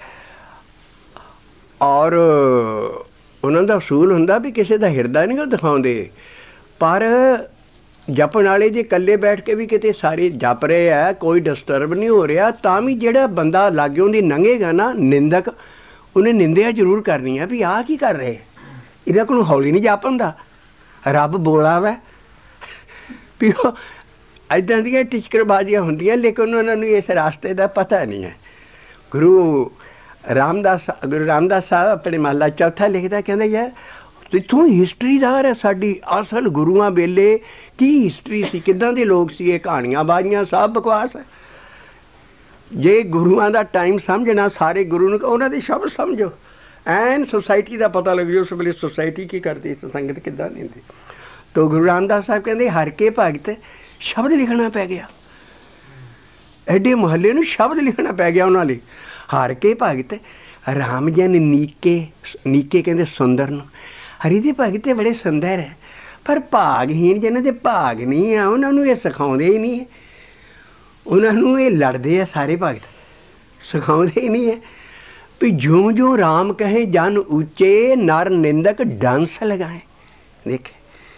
ਔਰ ਉਹਨਾਂ ਦਾ ਅਸੂਲ ਹੁੰਦਾ ਵੀ ਕਿਸੇ ਦਾ ਹਿਰਦਾ ਨਹੀਂ ਉਹ ਦਿਖਾਉਂਦੇ। ਪਰ ਜਪਣ ਵਾਲੇ ਜੇ ਇਕੱਲੇ ਬੈਠ ਕੇ ਵੀ ਕਿਤੇ ਸਾਰੇ ਜਪ ਰਹੇ ਹੈ, ਕੋਈ ਡਿਸਟਰਬ ਨਹੀਂ ਹੋ ਰਿਹਾ, ਤਾਂ ਵੀ ਜਿਹੜਾ ਬੰਦਾ ਲਾਗੇ ਉਹਦੀ ਲੰਘੇਗਾ ਨਾ, ਨਿੰਦਕ, ਉਹਨੇ ਨਿੰਦਿਆ ਜ਼ਰੂਰ ਕਰਨੀ ਹੈ ਵੀ ਆਹ ਕੀ ਕਰ ਰਹੇ, ਇਹਨਾਂ ਕੋਲ ਹੌਲੀ ਨਹੀਂ ਜਪ ਹੁੰਦਾ। ਰੱਬ ਬੋਲਾ ਵੈ ਵੀ ਉਹ ਇੱਦਾਂ ਦੀਆਂ ਟਿਚਕਰਬਾਜ਼ੀਆਂ ਹੁੰਦੀਆਂ, ਲੇਕਿਨ ਉਹਨਾਂ ਨੂੰ ਇਸ ਰਾਸਤੇ ਦਾ ਪਤਾ ਨਹੀਂ ਹੈ। ਗੁਰੂ ਰਾਮਦਾਸ ਗੁਰੂ ਰਾਮਦਾਸ ਸਾਹਿਬ ਆਪਣੇ ਮਹਲਾ ਚੌਥਾ ਲਿਖਦਾ, ਕਹਿੰਦਾ ਯਾਰ ਇੱਥੋਂ ਹਿਸਟਰੀਦਾਰ ਹੈ ਸਾਡੀ। ਅਸਲ ਗੁਰੂਆਂ ਵੇਲੇ ਕੀ ਹਿਸਟਰੀ ਸੀ, ਕਿੱਦਾਂ ਦੇ ਲੋਕ ਸੀ, ਇਹ ਕਹਾਣੀਆਂ ਬਾਜ਼ੀਆਂ ਸਭ ਬਕਵਾਸ ਹੈ। ਜੇ ਗੁਰੂਆਂ ਦਾ ਟਾਈਮ ਸਮਝਣਾ, ਸਾਰੇ ਗੁਰੂ ਨੂੰ ਉਹਨਾਂ ਦੇ ਸ਼ਬਦ ਸਮਝੋ, ਐਨ ਸੁਸਾਇਟੀ ਦਾ ਪਤਾ ਲੱਗ ਜਾਓ ਉਸ ਵੇਲੇ ਸੁਸਾਇਟੀ ਕੀ ਕਰਦੀ ਸੀ, ਸੰਗਤ ਕਿੱਦਾਂ ਲੈਂਦੀ। ਤੋ ਗੁਰੂ ਰਾਮਦਾਸ ਸਾਹਿਬ ਕਹਿੰਦੇ ਹਰ ਕੇ ਭਗਤ ਸ਼ਬਦ ਲਿਖਣਾ ਪੈ ਗਿਆ, ਐਡੇ ਮੁਹੱਲੇ ਨੂੰ ਸ਼ਬਦ ਲਿਖਣਾ ਪੈ ਗਿਆ ਉਹਨਾਂ ਲਈ। ਹਰ ਕੇ ਭਗਤ ਰਾਮ ਜਨ ਨੀਕੇ, ਨੀਕੇ ਕਹਿੰਦੇ ਸੁੰਦਰ ਨੂੰ, ਹਰੀ ਦੇ ਭਗਤ ਬੜੇ ਸੁੰਦਰ ਹੈ, ਪਰ ਭਾਗਹੀਣ ਜਿਹਨਾਂ ਦੇ ਭਾਗ ਨਹੀਂ ਆ ਉਹਨਾਂ ਨੂੰ ਇਹ ਸਿਖਾਉਂਦੇ ਹੀ ਨਹੀਂ ਹੈ। ਉਹਨਾਂ ਨੂੰ ਇਹ ਲੜਦੇ ਆ ਸਾਰੇ ਭਗਤ, ਸਿਖਾਉਂਦੇ ਹੀ ਨਹੀਂ ਹੈ ਵੀ ਜਿਉਂ ਜਿਉਂ ਰਾਮ ਕਹੇ ਜਨ ਉੱਚੇ, ਨਰ ਨਿੰਦਕ ਡੰਸ ਲਗਾਏ। ਦੇਖੇ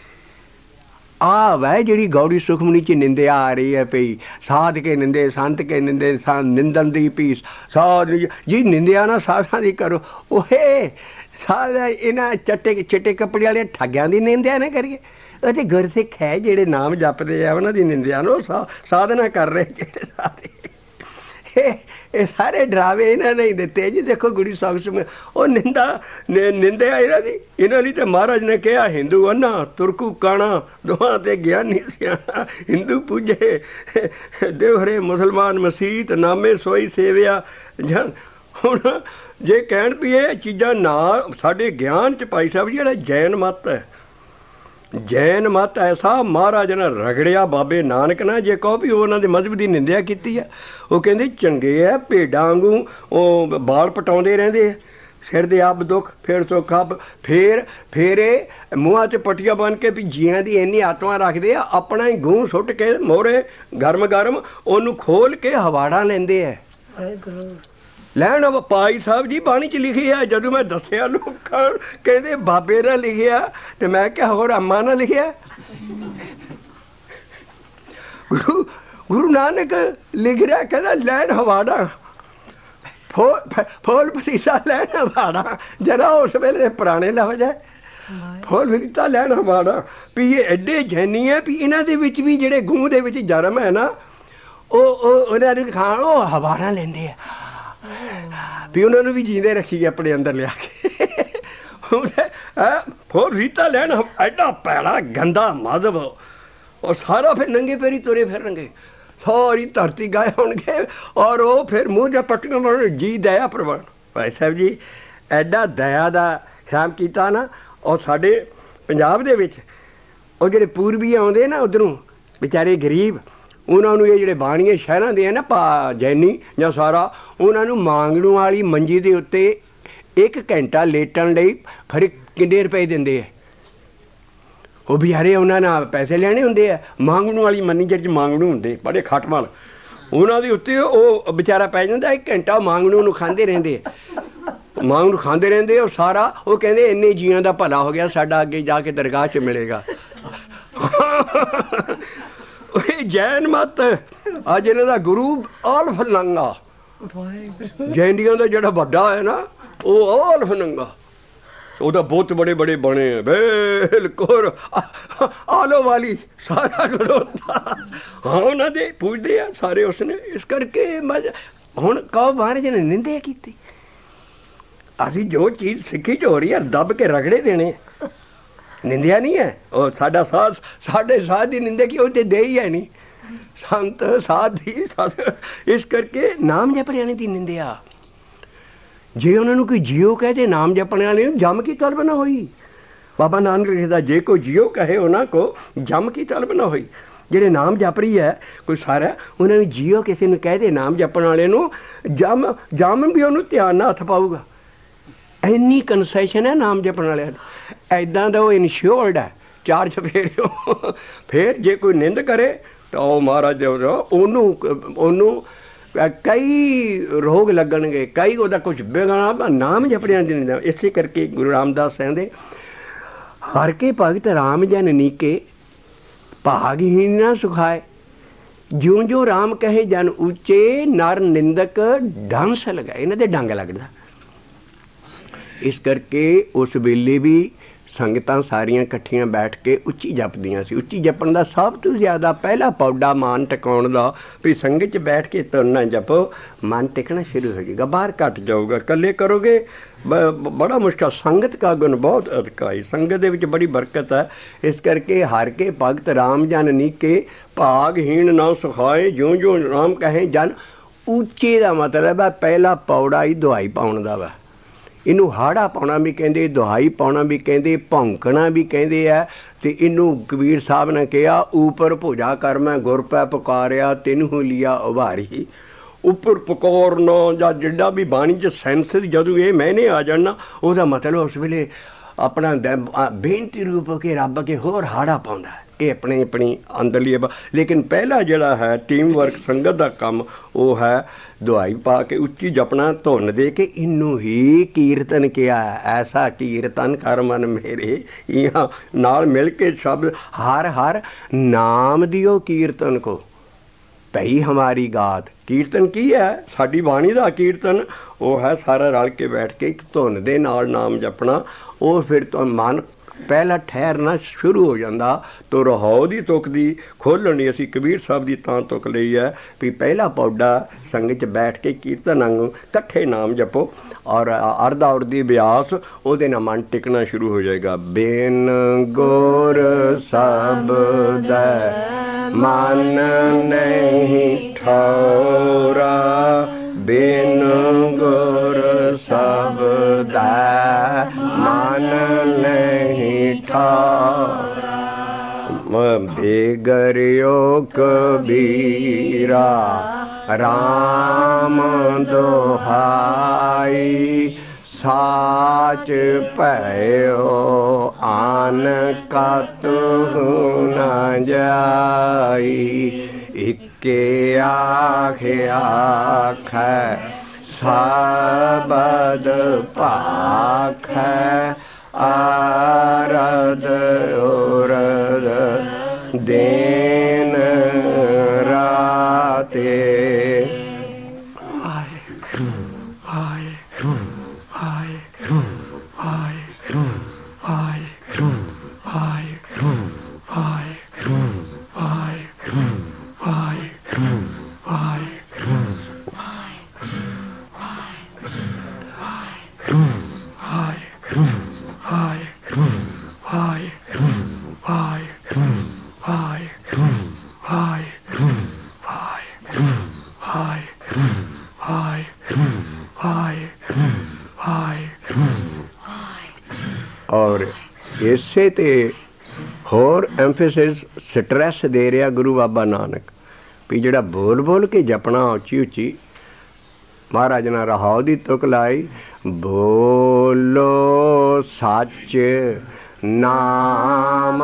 ਆ ਵੈ ਜਿਹੜੀ ਗੌੜੀ ਸੁਖਮਨੀ 'ਚ ਨਿੰਦਿਆ ਆ ਰਹੀ ਹੈ ਪਈ, ਸਾਧ ਕੇ ਨਿੰਦੇ, ਸੰਤ ਕੇ ਨਿੰਦੇ, ਨਿੰਦਨ ਦੀ ਪੀਸ ਸਾਧ ਜੀ ਨਿੰਦਿਆ ਨਾ ਸਾਧਾਂ ਦੀ ਕਰੋ। ਉਹੇ ਸਾਧ ਇਹਨਾਂ ਚੱਟੇ ਚਿੱਟੇ ਕੱਪੜੇ ਵਾਲੇ ਠੱਗਿਆਂ ਦੀ ਨਿੰਦਿਆ ਨਾ ਕਰੀਏ। ਉਹ ਤੇ ਗੁਰਸਿੱਖ ਹੈ ਜਿਹੜੇ ਨਾਮ ਜਪਦੇ ਆ ਉਹਨਾਂ ਦੀ ਨਿੰਦਿਆ ਨੂੰ ਸਾ ਸਾਧਨਾ ਕਰ ਰਹੇ ਜਿਹੜੇ ਸਾਰੇ। ਇਹ ਸਾਰੇ ਡਰਾਵੇ ਇਹਨਾਂ ਨੇ ਹੀ ਦਿੱਤੇ ਜੀ। ਦੇਖੋ ਗੁਰੂ ਸਾਹਿਬ ਸਿੰਘ ਉਹ ਨਿੰਦਾ ਨਿੰਦਿਆ ਇਹਨਾਂ ਦੀ, ਇਹਨਾਂ ਲਈ ਤਾਂ ਮਹਾਰਾਜ ਨੇ ਕਿਹਾ ਹਿੰਦੂ ਅੰਨਾ ਤੁਰਕੂ ਕਾਣਾ ਦੋਹਾਂ ਤੇ ਗਿਆਨੀ ਸਿਆਣਾ, ਹਿੰਦੂ ਪੂਜੇ ਦੇਵਹਰੇ ਮੁਸਲਮਾਨ ਮਸੀਤ ਨਾਮੇ ਸੋਈ ਸੇਵਿਆ ਜਨ। ਹੁਣ ਜੇ ਕਹਿਣ ਵੀ ਇਹ ਚੀਜ਼ਾਂ ਨਾ ਸਾਡੇ ਗਿਆਨ 'ਚ ਭਾਈ ਸਾਹਿਬ ਜਿਹੜਾ ਜੈਨ ਮੱਤ ਹੈ, ਜੈਨ ਮੱਤ ਐਸਾ ਮਹਾਰਾਜ ਨੇ ਰਗੜਿਆ ਬਾਬੇ ਨਾਨਕ ਨਾਲ। ਜੇ ਕਹੋ ਵੀ ਉਹਨਾਂ ਦੇ ਮਜ਼ਹਬ ਦੀ ਨਿੰਦਿਆ ਕੀਤੀ ਹੈ, ਉਹ ਕਹਿੰਦੇ ਚੰਗੇ ਹੈ ਭੇਡਾਂ ਵਾਂਗੂ ਉਹ ਬਾਲ ਪਟਾਉਂਦੇ ਰਹਿੰਦੇ ਆ, ਸਿਰ ਦੇ ਅੱਬ ਦੁੱਖ ਫਿਰ ਸੁੱਖ ਅੱਬ, ਫਿਰ ਫਿਰ ਇਹ ਮੂੰਹਾਂ 'ਚ ਪੱਟੀਆਂ ਬੰਨ੍ਹ ਕੇ ਵੀ ਜੀਆਂ ਦੀ ਇੰਨੀ ਆਤਮਾ ਰੱਖਦੇ ਆ, ਆਪਣਾ ਹੀ ਗੂੰ ਸੁੱਟ ਕੇ ਮੋਹਰੇ ਗਰਮ ਗਰਮ ਉਹਨੂੰ ਖੋਲ ਕੇ ਹਵਾੜਾ ਲੈਂਦੇ ਆ। ਲੈਣ ਭਾਈ ਸਾਹਿਬ ਜੀ ਬਾਣੀ 'ਚ ਲਿਖਿਆ, ਜਦੋਂ ਮੈਂ ਦੱਸਿਆ ਲੋਕਾਂ ਕਹਿੰਦੇ ਬਾਬੇ ਨੇ ਲਿਖਿਆ, ਤੇ ਮੈਂ ਕਿਹਾ ਹੋਰ ਅੰਮਾ ਨੇ ਲਿਖਿਆ। ਗੁਰੂ ਗੁਰੂ ਨਾਨਕ ਲਿਖ ਰਿਹਾ, ਕਹਿੰਦਾ ਲੈਣ ਹਵਾੜਾ ਫੋਲ ਫੋਲ ਫਲੀਸਾ ਲੈਣਾ ਮਾੜਾ, ਜਰਾ ਉਸ ਵੇਲੇ ਪੁਰਾਣੇ ਲਫ਼ਜ਼ ਹੈ। ਫੋਲ ਫਲੀਸਾ ਲੈਣਾ ਮਾੜਾ ਵੀ ਇਹ ਐਡੇ ਜੈਨੀ ਹੈ ਵੀ ਇਹਨਾਂ ਦੇ ਵਿੱਚ ਵੀ ਜਿਹੜੇ ਗੂੰ ਦੇ ਵਿੱਚ ਜਰਮ ਹੈ ਨਾ, ਉਹ ਉਹ ਉਹਨਾਂ ਨੂੰ ਖਾਣ ਉਹ ਹਵਾਰਾਂ ਲੈਂਦੇ ਆ ਵੀ ਉਹਨਾਂ ਨੂੰ ਵੀ ਜੀਂਦੇ ਰੱਖੀਏ ਆਪਣੇ ਅੰਦਰ ਲਿਆ ਕੇ। ਫੋਲ ਫਲੀਸਾ ਲੈਣਾ ਐਡਾ ਭੈੜਾ ਗੰਦਾ ਮਜ਼ਹਬ, ਉਹ ਸਾਰਾ ਫਿਰ ਨੰਗੇ ਪੈਰੀ ਤੁਰੇ ਫਿਰਨਗੇ, ਸਾਰੀ ਧਰਤੀ ਗਾਏ ਹੋਣਗੇ, ਔਰ ਉਹ ਫਿਰ ਮੂੰਹ ਜਾਂ ਪੱਟੀਆਂ ਬਣ ਜੀ ਦਇਆ ਪ੍ਰਵਾਨ। ਭਾਈ ਸਾਹਿਬ ਜੀ ਐਡਾ ਦਇਆ ਦਾ ਖਿਆਲ ਕੀਤਾ ਨਾ। ਔਰ ਸਾਡੇ ਪੰਜਾਬ ਦੇ ਵਿੱਚ ਉਹ ਜਿਹੜੇ ਪੂਰਬੀ ਆਉਂਦੇ ਨਾ ਉੱਧਰੋਂ ਵਿਚਾਰੇ ਗਰੀਬ, ਉਹਨਾਂ ਨੂੰ ਇਹ ਜਿਹੜੇ ਬਾਣੀਏ ਸ਼ਹਿਰਾਂ ਦੇ ਆ ਨਾ ਪਾ ਜੈਨੀ ਜਾਂ ਸਾਰਾ, ਉਹਨਾਂ ਨੂੰ ਮਾਂਗਣੂ ਵਾਲੀ ਮੰਜੀ ਦੇ ਉੱਤੇ ਇੱਕ ਘੰਟਾ ਲੇਟਣ ਲਈ ਖਰੇ ਕਿੰਨੇ ਰੁਪਏ ਦਿੰਦੇ ਹੈ। ਉਹ ਬਿਹਾਰੇ ਉਹਨਾਂ ਨਾਲ ਪੈਸੇ ਲੈਣੇ ਹੁੰਦੇ ਆ। ਮਾਂਗਣੂ ਵਾਲੀ ਮੰਨੀ ਜਿਹੜੇ ਮਾਂਗਣੂ ਹੁੰਦੇ ਬੜੇ ਖੱਟਮਲ, ਉਹਨਾਂ ਦੇ ਉੱਤੇ ਉਹ ਵਿਚਾਰਾ ਪੈ ਜਾਂਦਾ ਇੱਕ ਘੰਟਾ ਮਾਂਗਣੂ ਨੂੰ ਖਾਂਦੇ ਰਹਿੰਦੇ, ਮਾਂਗ ਨੂੰ ਖਾਂਦੇ ਰਹਿੰਦੇ। ਉਹ ਸਾਰਾ ਉਹ ਕਹਿੰਦੇ ਇੰਨੇ ਜੀਆਂ ਦਾ ਭਲਾ ਹੋ ਗਿਆ, ਸਾਡਾ ਅੱਗੇ ਜਾ ਕੇ ਦਰਗਾਹ 'ਚ ਮਿਲੇਗਾ। ਇਹ ਜੈਨ ਮਤ ਅੱਜ ਇਹਨਾਂ ਦਾ ਗੁਰੂ ਆਲਫ ਨੰਗਾ, ਜੈਨੀਆਂ ਦਾ ਜਿਹੜਾ ਵੱਡਾ ਹੈ ਨਾ ਉਹ ਆਲਫ ਨੰਗਾ, ਉਹਦਾ ਬਹੁਤ ਬੜੇ ਬੜੇ ਬਣੇ ਬਿਲਕੁਲ ਆਲੋ ਵਾਲੀ ਸਾਰਾ ਖੜੋਤਾ। ਹਾਂ ਉਹਨਾਂ ਦੇ ਪੁੱਛਦੇ ਆ ਸਾਰੇ ਉਸਨੇ। ਇਸ ਕਰਕੇ ਮਜ ਹੁਣ ਕਹੋ ਮਹਾਰਾਜ ਨੇ ਨਿੰਦਿਆ ਕੀਤੀ। ਅਸੀਂ ਜੋ ਚੀਜ਼ ਸਿੱਖੀ 'ਚ ਹੋ ਰਹੀ ਹੈ ਦੱਬ ਕੇ ਰਗੜੇ ਦੇਣੇ, ਨਿੰਦਿਆ ਨਹੀਂ ਹੈ। ਉਹ ਸਾਡਾ ਸਾਧ ਸਾਡੇ ਸਾਧ ਦੀ ਨਿੰਦਿਆ ਕੀ ਉਹ ਤੇ ਦੇ ਹੀ ਹੈ ਨਹੀਂ, ਸੰਤ ਸਾਧ ਦੀ ਸਾਧ। ਇਸ ਕਰਕੇ ਨਾਮ ਜਪਣ ਵਾਲੇ ਦੀ ਨਿੰਦਿਆ। ਜੇ ਉਹਨਾਂ ਨੂੰ ਕੋਈ ਜੀਓ ਕਹੇ ਤੇ ਨਾਮ ਜਪਣ ਵਾਲੇ ਨੂੰ ਜੰਮ ਕੀ ਤਲਬ ਨਾ ਹੋਈ। ਬਾਬਾ ਨਾਨਕ ਲਿਖਦਾ ਜੇ ਕੋਈ ਜੀਓ ਕਹੇ ਉਹਨਾਂ ਕੋ ਜੰਮ ਕੀ ਤਲਬ ਨਾ ਹੋਈ। ਜਿਹੜੇ ਨਾਮ ਜਪ ਰਹੀ ਹੈ ਕੋਈ ਸਾਰਾ, ਉਹਨਾਂ ਨੂੰ ਜੀਓ ਕਿਸੇ ਨੂੰ ਕਹਿ ਦੇ ਨਾਮ ਜਪਣ ਵਾਲੇ ਨੂੰ, ਜੰਮ ਜੰਮ ਵੀ ਉਹਨੂੰ ਧਿਆਨ ਨਾਲ ਹੱਥ ਪਾਊਗਾ। ਇੰਨੀ ਕਨਸੈਸ਼ਨ ਹੈ ਨਾਮ ਜਪਣ ਵਾਲਿਆਂ ਨੂੰ, ਇੱਦਾਂ ਦਾ ਉਹ ਇਨਸ਼ੋਰਡ ਹੈ ਚਾਰ ਚਫੇਰਿਓ। ਫਿਰ ਜੇ ਕੋਈ ਨਿੰਦ ਕਰੇ ਤਾਂ ਉਹ ਮਹਾਰਾਜ ਉਹਨੂੰ ਉਹਨੂੰ ਕਈ ਰੋਗ ਲੱਗਣਗੇ, ਕਈ ਉਹਦਾ ਕੁਛ ਵਿਗੜਨਾ। ਨਾਮ ਜਪੜਿਆਂ ਦੀ ਨਿੰਦਾ। ਇਸੇ ਕਰਕੇ ਗੁਰੂ ਰਾਮਦਾਸ ਕਹਿੰਦੇ ਹਰ ਕੇ ਭਗਤ ਰਾਮ ਜਨ ਨੀਕੇ, ਭਾਗਹੀਨ ਨਾ ਸੁਖਾਏ, ਜਿਉਂ ਜਿਉਂ ਰਾਮ ਕਹੇ ਜਨ ਉੱਚੇ, ਨਰ ਨਿੰਦਕ ਡੰਸ ਲਗਾਏ। ਇਹਨਾਂ ਦੇ ਡੰਗ ਲੱਗਦਾ। ਇਸ ਕਰਕੇ ਉਸ ਵੇਲੇ ਵੀ ਸੰਗਤਾਂ ਸਾਰੀਆਂ ਇਕੱਠੀਆਂ ਬੈਠ ਕੇ ਉੱਚੀ ਜਪਦੀਆਂ ਸੀ। ਉੱਚੀ ਜਪਣ ਦਾ ਸਭ ਤੋਂ ਜ਼ਿਆਦਾ ਪਹਿਲਾ ਪੌਡਾ ਮਨ ਟਿਕਾਉਣ ਦਾ ਵੀ ਸੰਗਤ 'ਚ ਬੈਠ ਕੇ ਤੁਰਨਾ ਜਪੋ, ਮਨ ਟਿਕਣਾ ਸ਼ੁਰੂ ਹੋ ਜਾਏਗਾ, ਬਾਹਰ ਘੱਟ ਜਾਊਗਾ। ਇਕੱਲੇ ਕਰੋਗੇ ਬ ਬੜਾ ਮੁਸ਼ਕਿਲ। ਸੰਗਤ ਕਾ ਗੁਣ ਬਹੁਤ ਅਧਿਕਾਈ, ਸੰਗਤ ਦੇ ਵਿੱਚ ਬੜੀ ਬਰਕਤ ਹੈ। ਇਸ ਕਰਕੇ ਹਰ ਕੇ ਭਗਤ ਰਾਮ ਜਨ ਨੀਕੇ, ਭਾਗਹੀਣ ਨਾ ਸੁਖਾਏ, ਜਿਉਂ ਜਿਉਂ ਰਾਮ ਕਹੇ ਜਨ ਉੱਚੇ। ਦਾ ਮਤਲਬ ਹੈ ਪਹਿਲਾ ਪੌੜਾ ਹੀ ਦੁਹਾਈ ਪਾਉਣ ਦਾ ਵਾ। ਇਹਨੂੰ ਹਾੜਾ ਪਾਉਣਾ ਵੀ ਕਹਿੰਦੇ, ਦੁਹਾਈ ਪਾਉਣਾ ਵੀ ਕਹਿੰਦੇ, ਭੌਂਕਣਾ ਵੀ ਕਹਿੰਦੇ ਆ। ਅਤੇ ਇਹਨੂੰ ਕਬੀਰ ਸਾਹਿਬ ਨੇ ਕਿਹਾ ਉੱਪਰ ਭੁਜਾ ਕਰ ਮੈਂ ਗੁਰ ਪੈ ਪੁਕਾਰਿਆ, ਤੈਨੂੰ ਲਿਆ ਉਭਾਰੀ। ਉੱਪਰ ਪੁਕਾਰਨਾ ਜਾਂ ਜਿੱਡਾ ਵੀ ਬਾਣੀ 'ਚ ਸੈਂਸ ਜਦੋਂ ਇਹ ਮੈਨੇ ਆ ਜਾਣਾ, ਉਹਦਾ ਮਤਲਬ ਉਸ ਵੇਲੇ ਆਪਣਾ ਬੇਨਤੀ ਰੂਪ ਹੋ ਕੇ ਰੱਬ ਕੇ ਹੋਰ ਹਾੜਾ ਪਾਉਂਦਾ। ਇਹ ਆਪਣੀ ਆਪਣੀ ਅੰਦਰਲੀ। ਲੇਕਿਨ ਪਹਿਲਾ ਜਿਹੜਾ ਹੈ ਟੀਮ ਵਰਕ ਸੰਗਤ ਦਾ ਕੰਮ, ਉਹ ਹੈ ਦੁਹਾਈ ਪਾ ਕੇ ਉੱਚੀ ਜਪਣਾ, ਧੁਨ ਦੇ ਕੇ। ਇਹਨੂੰ ਹੀ ਕੀਰਤਨ ਕਿਹਾ। ਐਸਾ ਕੀਰਤਨ ਕਰ ਮਨ ਮੇਰੇ, ਇਹਾਂ ਨਾਲ ਮਿਲ ਕੇ ਸ਼ਬਦ ਹਰ ਹਰ ਨਾਮ ਦਿਓ ਕੀਰਤਨ ਕੋ ਭਈ ਹਮਾਰੀ ਗਾਤ। ਕੀਰਤਨ ਕੀ ਹੈ? ਸਾਡੀ ਬਾਣੀ ਦਾ ਕੀਰਤਨ ਉਹ ਹੈ ਸਾਰਾ ਰਲ ਕੇ ਬੈਠ ਕੇ ਇੱਕ ਧੁਨ ਦੇ ਨਾਲ ਨਾਮ ਜਪਣਾ। ਉਹ ਫਿਰ ਤੋਂ ਮਨ ਪਹਿਲਾਂ ਠਹਿਰਨਾ ਸ਼ੁਰੂ ਹੋ ਜਾਂਦਾ। ਤੋ ਰਹਾਉ ਦੀ ਤੁਕ ਦੀ ਖੋਲ੍ਹਣੀ ਅਸੀਂ ਕਬੀਰ ਸਾਹਿਬ ਦੀ ਤਾਂ ਤੁਕ ਲਈ ਹੈ ਵੀ ਪਹਿਲਾ ਪੌਡਾ ਸੰਗਤ 'ਚ ਬੈਠ ਕੇ ਕੀਰਤਨ ਵਾਂਗੂ ਇਕੱਠੇ ਨਾਮ ਜਪੋ, ਔਰ ਅਰਧਾ ਉਰਦੀ ਅਭਿਆਸ, ਉਹਦੇ ਨਾਲ ਮਨ ਟਿਕਣਾ ਸ਼ੁਰੂ ਹੋ ਜਾਏਗਾ। ਬਿਨ ਗੁਰ ਸ਼ਬਦ ਮਨ ਨਹੀਂ ਠੌਰਾ, ਬਿਨ ਗੁਰ ਸ਼ਬਦ ਮਨ ਨਹੀਂ ਠੌਰਾ। ਬੇਗਰਿਓ ਕਬੀਰਾ ਰਾਮ ਦੁਹਾਈ, ਸਾਚ ਭਇਓ ਆਨ ਕਤਹੁ ਨ ਜਾਈ। ਇਕੇ ਆਖ ਆਖੈ ਸਬਦ ਭਾਖੈ, ਆਰਦ ਉਰਦ ਦਿਨ ਰਾਤੇ। ਵਾਹਿਗੁਰੂ ਵਾਹਿਗੁਰੂ ਵਾਹਿਗੁਰੂ ਵਾਹਿਗੁਰੂ ਵਾਹਿਗੁਰੂ ਵਾਹਿਗੁਰੂ ਵਾਹਿਗੁਰੂ ਵਾਹਿਗੁਰੂ ਵਾਹਿਗੁਰੂ ਵਾਹਿਗੁਰੂ। ਔਰ ਇਸੇ ਤੇ ਹੋਰ ਐਮਫੈਸਿਸ ਸਟ੍ਰੈਸ ਦੇ ਰਿਹਾ ਗੁਰੂ ਬਾਬਾ ਨਾਨਕ ਵੀ ਜਿਹੜਾ ਬੋਲ ਬੋਲ ਕੇ ਜਪਣਾ ਉੱਚੀ ਉੱਚੀ। ਮਹਾਰਾਜ ਨੇ ਰਹਾਉ ਦੀ ਤੁਕ ਲਾਈ, ਬੋਲੋ ਸੱਚ ਨਾਮ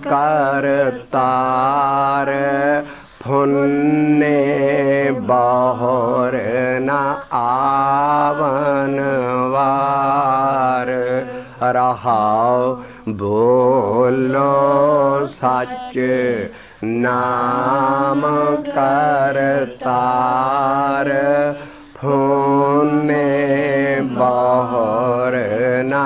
ਕਰਤਾਰ, ਫੁੰਨੇ ਬਹੁਰ ਨਾ ਆਵਨ ਵਾਰ। ਰਹਾਉ ਬੋਲੋ ਸੱਚ ਨਾਮ ਕਰਤਾਰ, ਫੁੰਨੇ ਬਹੁਰ ਨਾ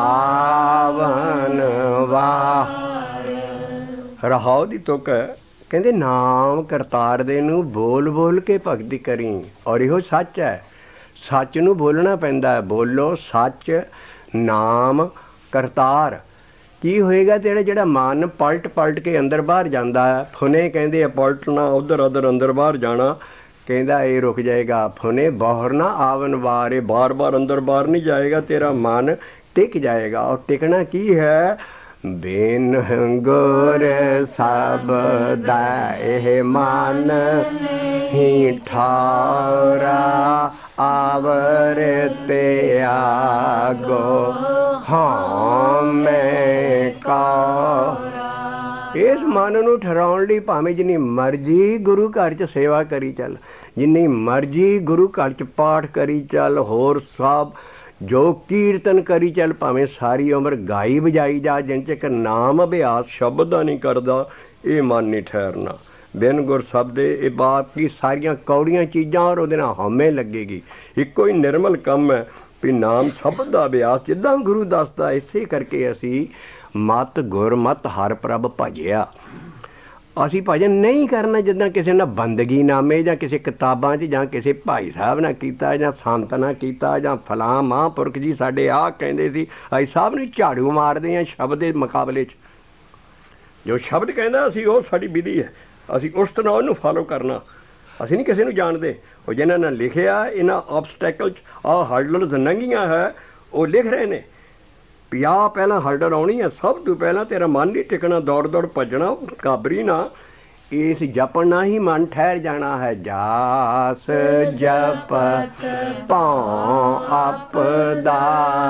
ਆਵਨ ਵਾਰ। ਰਹਾਉ ਦੀ ਤੁਕ ਕਹਿੰਦੇ ਨਾਮ ਕਰਤਾਰ ਦੇ ਨੂੰ ਬੋਲ ਬੋਲ ਕੇ ਭਗਤੀ ਕਰੀ। ਔਰ ਇਹੋ ਸੱਚ ਹੈ, ਸੱਚ ਨੂੰ ਬੋਲਣਾ ਪੈਂਦਾ ਹੈ। ਬੋਲੋ ਸੱਚ ਨਾਮ ਕਰਤਾਰ। ਕੀ ਹੋਏਗਾ ਤੇਰਾ ਜਿਹੜਾ ਮਨ ਪਲਟ ਪਲਟ ਕੇ ਅੰਦਰ ਬਾਹਰ ਜਾਂਦਾ ਹੈ, ਫੁਨੇ ਕਹਿੰਦੇ ਆ ਪਲਟਣਾ, ਉੱਧਰ ਉੱਧਰ ਅੰਦਰ ਬਾਹਰ ਜਾਣਾ, ਕਹਿੰਦਾ ਇਹ ਰੁਕ ਜਾਏਗਾ। ਫੁਨੇ ਬਾਹਰ ਨਾ ਆਵਨ ਵਾਰ, ਇਹ ਬਾਰ ਬਾਰ ਅੰਦਰ ਬਾਹਰ ਨਹੀਂ ਜਾਏਗਾ, ਤੇਰਾ ਮਨ ਟਿਕ ਜਾਏਗਾ। ਔਰ ਟਿਕਣਾ ਕੀ ਹੈ? ਬਿਨ ਗੁਰ ਸਬਦਾ ਇਹ ਮਨ ਹੀ ਠਾਰਾ, ਆਵਰ ਤੇ ਆਗੋ ਹਾਂ ਮੈਂ ਕਾ। ਇਸ ਮਨ ਨੂੰ ਠਹਿਰਾਉਣ ਲਈ ਭਾਵੇਂ ਜਿੰਨੀ ਮਰਜ਼ੀ ਗੁਰੂ ਘਰ 'ਚ ਸੇਵਾ ਕਰੀ ਚੱਲ, ਜਿੰਨੀ ਮਰਜ਼ੀ ਗੁਰੂ ਘਰ 'ਚ ਪਾਠ ਕਰੀ ਚੱਲ, ਹੋਰ ਸਭ ਜੋ ਕੀਰਤਨ ਕਰੀ ਚੱਲ, ਭਾਵੇਂ ਸਾਰੀ ਉਮਰ ਗਾਈ ਵਜਾਈ ਜਾ, ਜਿੰਨ ਚਿਰ ਨਾਮ ਅਭਿਆਸ ਸ਼ਬਦ ਦਾ ਨਹੀਂ ਕਰਦਾ, ਇਹ ਮਨ ਨਹੀਂ ਠਹਿਰਨਾ। ਬਿਨ ਗੁਰ ਸਬਦੇ ਇਹ ਬਾਕੀ ਸਾਰੀਆਂ ਕੌੜੀਆਂ ਚੀਜ਼ਾਂ ਔਰ ਉਹਦੇ ਨਾਲ ਹਉਮੈ ਲੱਗੇਗੀ। ਇੱਕੋ ਹੀ ਨਿਰਮਲ ਕੰਮ ਹੈ ਵੀ ਨਾਮ ਸ਼ਬਦ ਦਾ ਅਭਿਆਸ, ਜਿੱਦਾਂ ਗੁਰੂ ਦੱਸਦਾ। ਇਸੇ ਕਰਕੇ ਅਸੀਂ ਮਤ ਗੁਰ ਮਤ ਹਰ ਪ੍ਰਭ ਭਜਿਆ। ਅਸੀਂ ਭਜਨ ਨਹੀਂ ਕਰਨਾ ਜਿੱਦਾਂ ਕਿਸੇ ਨਾਲ ਬੰਦਗੀ ਨਾਮੇ ਜਾਂ ਕਿਸੇ ਕਿਤਾਬਾਂ 'ਚ ਜਾਂ ਕਿਸੇ ਭਾਈ ਸਾਹਿਬ ਨਾਲ ਕੀਤਾ ਜਾਂ ਸੰਤ ਨਾਲ ਕੀਤਾ ਜਾਂ ਫਲਾਂ ਮਹਾਂਪੁਰਖ ਜੀ ਸਾਡੇ ਆਹ ਕਹਿੰਦੇ ਸੀ, ਅਸੀਂ ਸਭ ਨੂੰ ਝਾੜੂ ਮਾਰਦੇ ਹਾਂ ਸ਼ਬਦ ਦੇ ਮੁਕਾਬਲੇ 'ਚ। ਜੋ ਸ਼ਬਦ ਕਹਿੰਦਾ ਅਸੀਂ ਉਹ ਸਾਡੀ ਵਿਧੀ ਹੈ, ਅਸੀਂ ਉਸ ਤਰ੍ਹਾਂ ਉਹਨੂੰ ਫਾਲੋ ਕਰਨਾ। ਅਸੀਂ ਨਹੀਂ ਕਿਸੇ ਨੂੰ ਜਾਣਦੇ। ਉਹ ਜਿਹਨਾਂ ਨੇ ਲਿਖਿਆ ਇਹਨਾਂ ਆਬਸਟੈਕਲ 'ਚ ਆਹ ਹਰਡਲਸ ਲੰਘੀਆਂ ਹੈ, ਉਹ ਲਿਖ ਰਹੇ ਨੇ ਵੀ ਆਹ ਪਹਿਲਾਂ ਹਰਡਲ ਆਉਣੀ ਹੈ। ਸਭ ਤੋਂ ਪਹਿਲਾਂ ਤੇਰਾ ਮਨ ਨਹੀਂ ਟਿਕਣਾ, ਦੌੜ ਦੌੜ ਭੱਜਣਾ, ਕਾਬਰੀ ਨਾ। ਇਸ ਜਪਣ ਨਾਲ ਹੀ ਮਨ ਠਹਿਰ ਜਾਣਾ ਹੈ। ਜਾਸ ਜਪਤ ਭਉ ਆਪਦਾ